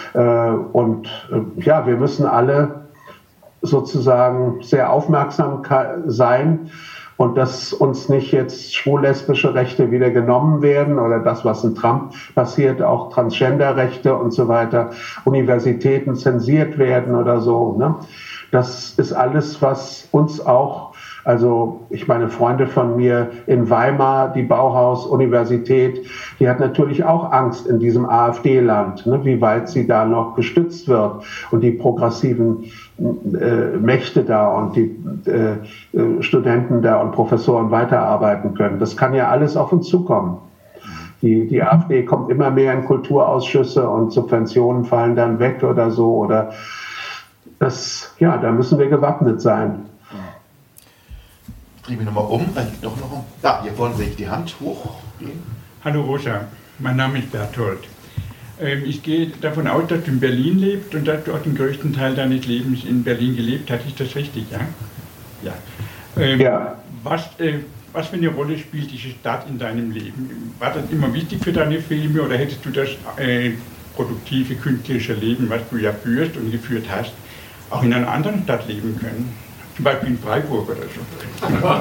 Wir müssen alle sozusagen sehr aufmerksam sein und dass uns nicht jetzt schwul-lesbische Rechte wieder genommen werden oder das, was in Trump passiert, auch Transgender-Rechte und so weiter, Universitäten zensiert werden oder so, ne? Das ist alles, was uns auch, also ich meine, Freunde von mir in Weimar, die Bauhaus-Universität, die hat natürlich auch Angst in diesem AfD-Land, ne, wie weit sie da noch gestützt wird und die progressiven Mächte da und die Studenten da und Professoren weiterarbeiten können. Das kann ja alles auf uns zukommen. Die AfD kommt immer mehr in Kulturausschüsse und Subventionen fallen dann weg oder so oder da müssen wir gewappnet sein. drehe mich nochmal um. Doch noch. Da, hier vorne sehe ich die Hand hochgehen. Hallo Rosa, mein Name ist Berthold. Ich gehe davon aus, dass du in Berlin lebst und dass du auch den größten Teil deines Lebens in Berlin gelebt hast. Ist das richtig, ja? Ja. Was für eine Rolle spielt diese Stadt in deinem Leben? War das immer wichtig für deine Filme oder hättest du das produktive künstlerische Leben, was du ja führst und geführt hast, auch in einer anderen Stadt leben können? Zum Beispiel in Freiburg oder so.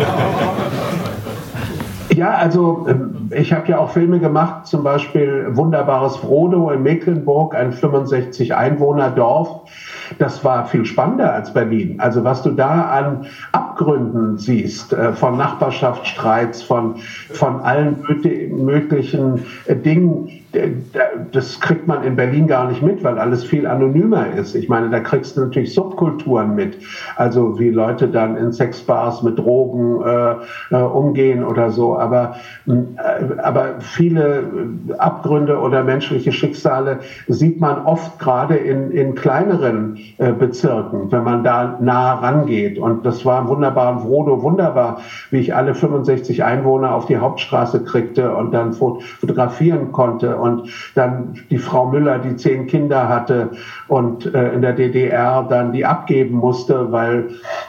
Ja, also ich habe ja auch Filme gemacht, zum Beispiel Wunderbares Frodo in Mecklenburg, ein 65-Einwohner-Dorf. Das war viel spannender als Berlin. Also was du da an Abgründen siehst, von Nachbarschaftsstreits, von allen möglichen Dingen, das kriegt man in Berlin gar nicht mit, weil alles viel anonymer ist. Ich meine, da kriegst du natürlich Subkulturen mit, also wie Leute dann in Sexbars mit Drogen umgehen oder so. Aber viele Abgründe oder menschliche Schicksale sieht man oft gerade in kleineren Bezirken, wenn man da nah rangeht. Und das war im wunderbaren Frodo wunderbar, wie ich alle 65 Einwohner auf die Hauptstraße kriegte und dann fotografieren konnte. Und dann die Frau Müller, die 10 Kinder hatte und in der DDR dann die abgeben musste, weil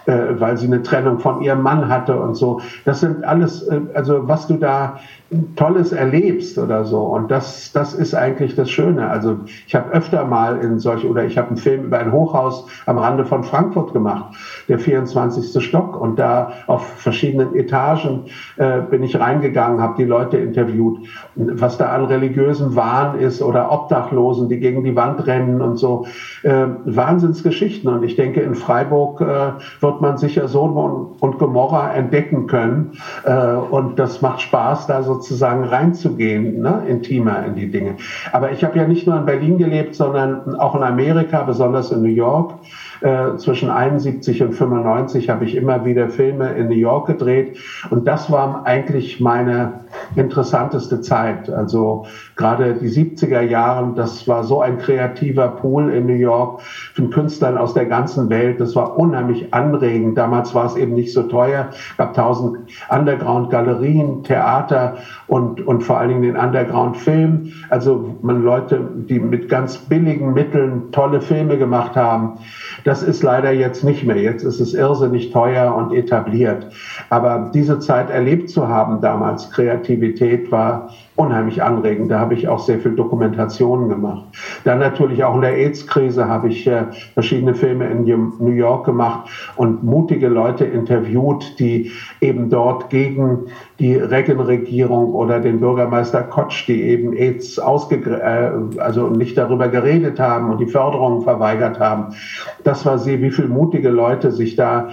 sie eine Trennung von ihrem Mann hatte und so. Das sind alles, also was du da Tolles erlebst oder so. Und das ist eigentlich das Schöne. Also ich habe öfter mal ich habe einen Film über ein Hochhaus am Rande von Frankfurt gemacht, der 24. Stock. Und da auf verschiedenen Etagen bin ich reingegangen, habe die Leute interviewt, was da an religiösem Wahn ist oder Obdachlosen, die gegen die Wand rennen und so. Wahnsinnsgeschichten. Und ich denke, in Freiburg wird man sicher Sodom und Gomorra entdecken können. Und das macht Spaß, da sozusagen reinzugehen, ne, intimer in die Dinge. Aber ich habe ja nicht nur in Berlin gelebt, sondern auch in Amerika, besonders in New York. Zwischen 71 und 95 habe ich immer wieder Filme in New York gedreht. Und das war eigentlich meine interessanteste Zeit. Also gerade die 70er Jahre, das war so ein kreativer Pool in New York von Künstlern aus der ganzen Welt. Das war unheimlich anregend. Damals war es eben nicht so teuer. Es gab 1000 Underground-Galerien, Theater und vor allen Dingen den Underground-Film. Also Leute, die mit ganz billigen Mitteln tolle Filme gemacht haben. Das ist leider jetzt nicht mehr. Jetzt ist es irrsinnig teuer und etabliert. Aber diese Zeit erlebt zu haben damals, Kreativität, war unheimlich anregend. Da habe ich auch sehr viel Dokumentationen gemacht. Dann natürlich auch in der AIDS-Krise habe ich verschiedene Filme in New York gemacht und mutige Leute interviewt, die eben dort gegen die Reagan-Regierung oder den Bürgermeister Kotsch, die eben AIDS also nicht darüber geredet haben und die Förderung verweigert haben. Das war wie viele mutige Leute sich da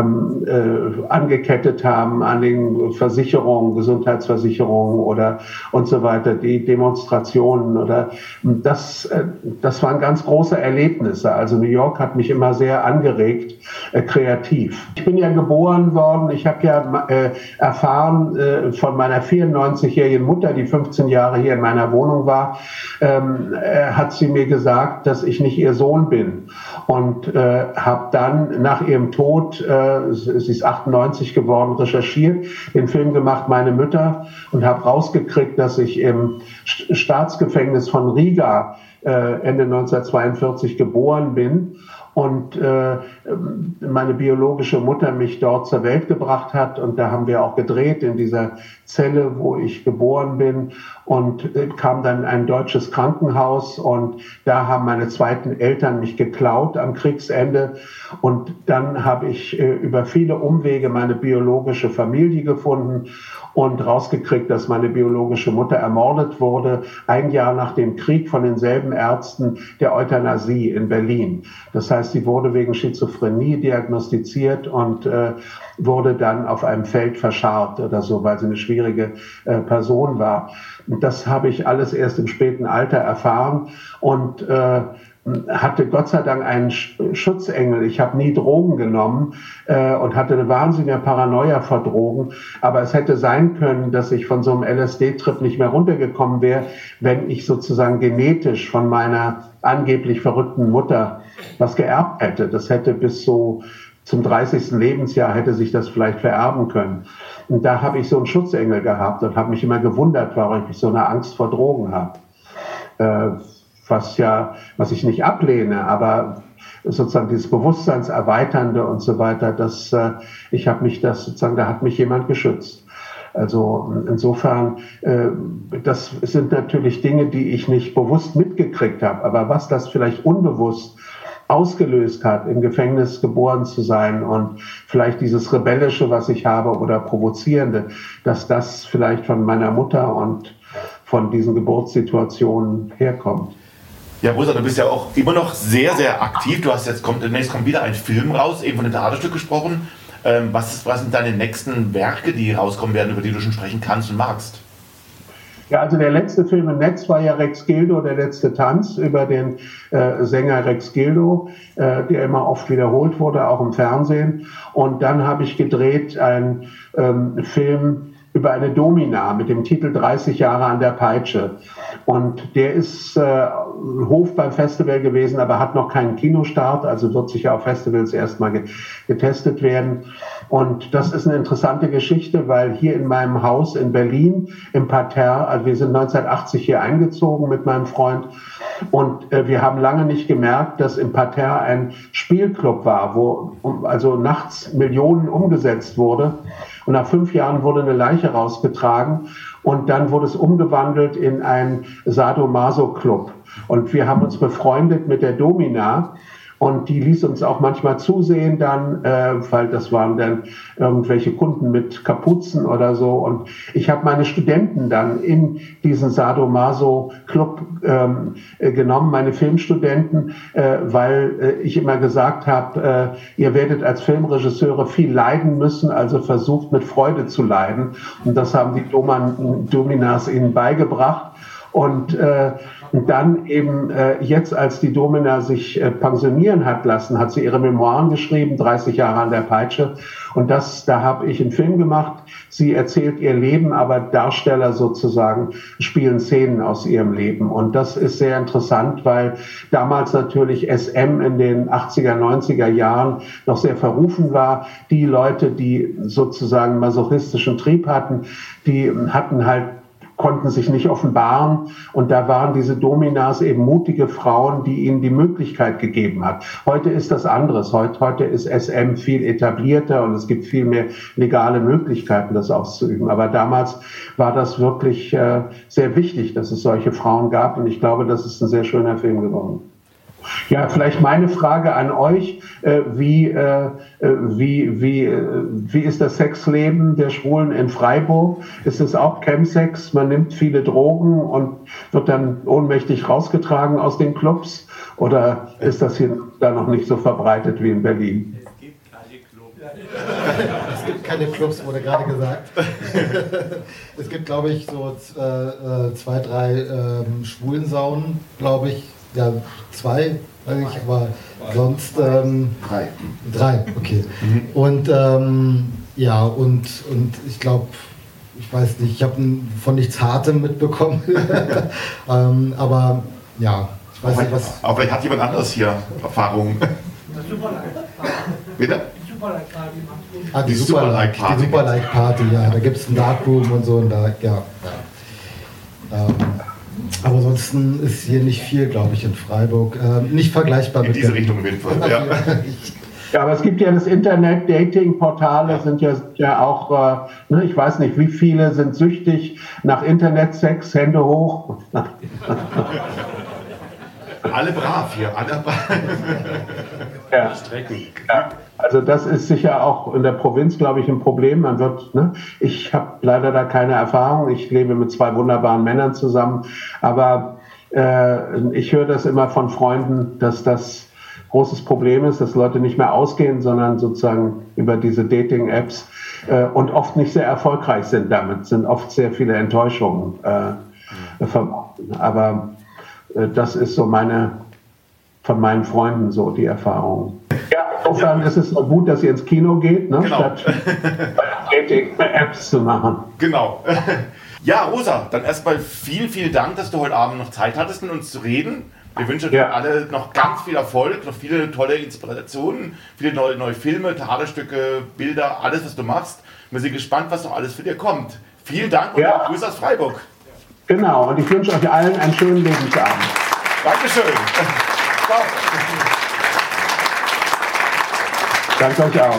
angekettet haben an den Versicherungen, Gesundheitsversicherungen oder und so weiter, die Demonstrationen oder das waren ganz große Erlebnisse. Also New York hat mich immer sehr angeregt, kreativ. Ich bin ja geboren worden, ich habe ja erfahren von meiner 94-jährigen Mutter, die 15 Jahre hier in meiner Wohnung war, hat sie mir gesagt, dass ich nicht ihr Sohn bin. Und habe dann nach ihrem Tod, sie ist 98 geworden, recherchiert, den Film gemacht, Meine Mütter, und habe rausgekriegt, dass ich im Staatsgefängnis von Riga Ende 1942 geboren bin und meine biologische Mutter mich dort zur Welt gebracht hat. Und da haben wir auch gedreht in dieser Zelle, wo ich geboren bin, und kam dann in ein deutsches Krankenhaus und da haben meine zweiten Eltern mich geklaut am Kriegsende und dann habe ich über viele Umwege meine biologische Familie gefunden und rausgekriegt, dass meine biologische Mutter ermordet wurde, ein Jahr nach dem Krieg von denselben Ärzten der Euthanasie in Berlin. Das heißt, sie wurde wegen Schizophrenie diagnostiziert und wurde dann auf einem Feld verscharrt oder so, weil sie eine schwierige Person war. Und das habe ich alles erst im späten Alter erfahren und hatte Gott sei Dank einen Schutzengel. Ich habe nie Drogen genommen und hatte eine wahnsinnige Paranoia vor Drogen. Aber es hätte sein können, dass ich von so einem LSD-Trip nicht mehr runtergekommen wäre, wenn ich sozusagen genetisch von meiner angeblich verrückten Mutter was geerbt hätte. Das hätte bis so zum 30. Lebensjahr hätte sich das vielleicht vererben können. Und da habe ich so einen Schutzengel gehabt und habe mich immer gewundert, warum ich so eine Angst vor Drogen habe. Was ich nicht ablehne, aber sozusagen dieses Bewusstseinserweiternde und so weiter, da hat mich jemand geschützt. Also insofern, das sind natürlich Dinge, die ich nicht bewusst mitgekriegt habe, aber was das vielleicht unbewusst ausgelöst hat, im Gefängnis geboren zu sein und vielleicht dieses Rebellische, was ich habe, oder Provozierende, dass das vielleicht von meiner Mutter und von diesen Geburtssituationen herkommt. Ja, Rosa, du bist ja auch immer noch sehr, sehr aktiv. Demnächst kommt wieder ein Film raus, eben von dem Theaterstück gesprochen. Was sind deine nächsten Werke, die rauskommen werden, über die du schon sprechen kannst und magst? Ja, also der letzte Film im Netz war ja Rex Gildo, der letzte Tanz, über den Sänger Rex Gildo, der immer oft wiederholt wurde, auch im Fernsehen. Und dann habe ich gedreht einen Film über eine Domina mit dem Titel 30 Jahre an der Peitsche. Und der ist Hof beim Festival gewesen, aber hat noch keinen Kinostart, also wird sicher auf Festivals erstmal getestet werden. Und das ist eine interessante Geschichte, weil hier in meinem Haus in Berlin im Parterre, also wir sind 1980 hier eingezogen mit meinem Freund, und wir haben lange nicht gemerkt, dass im Parterre ein Spielclub war, wo also nachts Millionen umgesetzt wurde. Und nach 5 Jahren wurde eine Leiche rausgetragen und dann wurde es umgewandelt in einen Sadomaso-Club. Und wir haben uns befreundet mit der Domina. Und die ließ uns auch manchmal zusehen dann, weil das waren dann irgendwelche Kunden mit Kapuzen oder so. Und ich habe meine Studenten dann in diesen Sadomaso-Club genommen, meine Filmstudenten, weil ich immer gesagt habe, ihr werdet als Filmregisseure viel leiden müssen, also versucht mit Freude zu leiden. Und das haben die Dominas ihnen beigebracht. Und dann eben jetzt, als die Domina sich pensionieren hat lassen, hat sie ihre Memoiren geschrieben, 30 Jahre an der Peitsche. Und da habe ich einen Film gemacht. Sie erzählt ihr Leben, aber Darsteller sozusagen spielen Szenen aus ihrem Leben. Und das ist sehr interessant, weil damals natürlich SM in den 80er, 90er Jahren noch sehr verrufen war. Die Leute, die sozusagen masochistischen Trieb hatten, die konnten sich nicht offenbaren, und da waren diese Dominas eben mutige Frauen, die ihnen die Möglichkeit gegeben hat. Heute ist das anderes. Heute ist SM viel etablierter und es gibt viel mehr legale Möglichkeiten, das auszuüben. Aber damals war das wirklich sehr wichtig, dass es solche Frauen gab, und ich glaube, das ist ein sehr schöner Film geworden. Ja, vielleicht meine Frage an euch, wie ist das Sexleben der Schwulen in Freiburg? Ist es auch Chemsex? Man nimmt viele Drogen und wird dann ohnmächtig rausgetragen aus den Clubs? Oder ist das hier da noch nicht so verbreitet wie in Berlin? Es gibt keine Clubs, wurde gerade gesagt. Es gibt, glaube ich, so 2, 3 Schwulensaunen, glaube ich. Ja, 2, weiß ich, aber sonst 3, okay. Und ja, und ich glaube, ich weiß nicht, ich habe von nichts Hartem mitbekommen. Aber ja, ich weiß nicht, was. Aber vielleicht hat jemand anderes hier Erfahrung. Bitte? Die Super-Like-Party, ja, da gibt es einen Darkroom und so, und da, ja. Aber ansonsten ist hier nicht viel, glaube ich, in Freiburg. Nicht vergleichbar mit diese Richtung auf jeden Fall. Ja. Ja, aber es gibt ja das Internet, Dating-Portale sind ja auch, ich weiß nicht, wie viele sind süchtig nach Internetsex, Hände hoch. Alle brav hier, alle brav. Ja. Ja. Also das ist sicher auch in der Provinz, glaube ich, ein Problem. Ich habe leider da keine Erfahrung. Ich lebe mit 2 wunderbaren Männern zusammen. Aber ich höre das immer von Freunden, dass das großes Problem ist, dass Leute nicht mehr ausgehen, sondern sozusagen über diese Dating-Apps und oft nicht sehr erfolgreich sind damit. Sind oft sehr viele Enttäuschungen verbunden. Aber das ist so von meinen Freunden so die Erfahrung. Ja, insofern ist es so gut, dass ihr ins Kino geht, ne? Genau. Statt Dating-Apps zu machen. Genau. Ja, Rosa, dann erstmal vielen Dank, dass du heute Abend noch Zeit hattest, mit uns zu reden. Wir wünschen euch alle noch ganz viel Erfolg, noch viele tolle Inspirationen, viele neue Filme, Theaterstücke, Bilder, alles, was du machst. Wir sind gespannt, was noch alles für dir kommt. Vielen Dank und Grüße aus Freiburg. Genau, und ich wünsche euch allen einen schönen Lebensabend. Dankeschön. Ciao. Danke euch auch.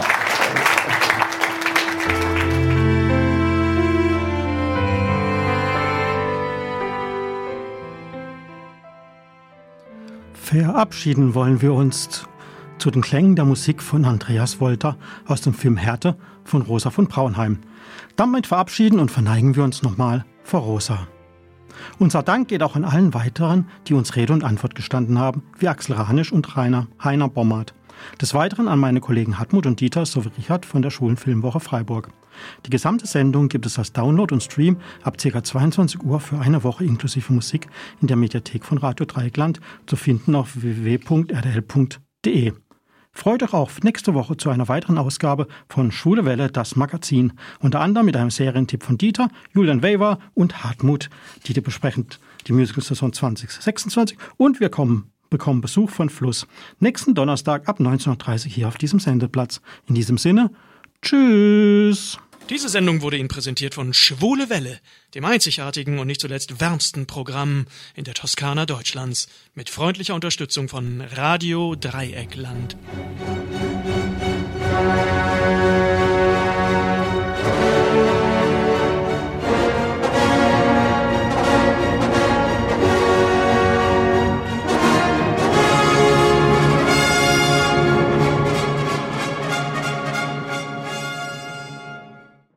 Verabschieden wollen wir uns zu den Klängen der Musik von Andreas Wolter aus dem Film Härte von Rosa von Braunheim. Damit verabschieden und verneigen wir uns nochmal vor Rosa. Unser Dank geht auch an allen weiteren, die uns Rede und Antwort gestanden haben, wie Axel Ranisch und Heiner Bommert. Des Weiteren an meine Kollegen Hartmut und Dieter sowie Richard von der Schulenfilmwoche Freiburg. Die gesamte Sendung gibt es als Download und Stream ab ca. 22 Uhr für eine Woche inklusive Musik in der Mediathek von Radio Dreieckland zu finden auf www.rdl.de. Freut euch auch nächste Woche zu einer weiteren Ausgabe von Schwule Welle, das Magazin. Unter anderem mit einem Serientipp von Dieter, Julian Weber und Hartmut, die besprechen die Musical-Saison 2026 und wir bekommen Besuch von Fluss. Nächsten Donnerstag ab 19:30 Uhr hier auf diesem Sendeplatz. In diesem Sinne, tschüss! Diese Sendung wurde Ihnen präsentiert von Schwule Welle, dem einzigartigen und nicht zuletzt wärmsten Programm in der Toskana Deutschlands, mit freundlicher Unterstützung von Radio Dreieckland.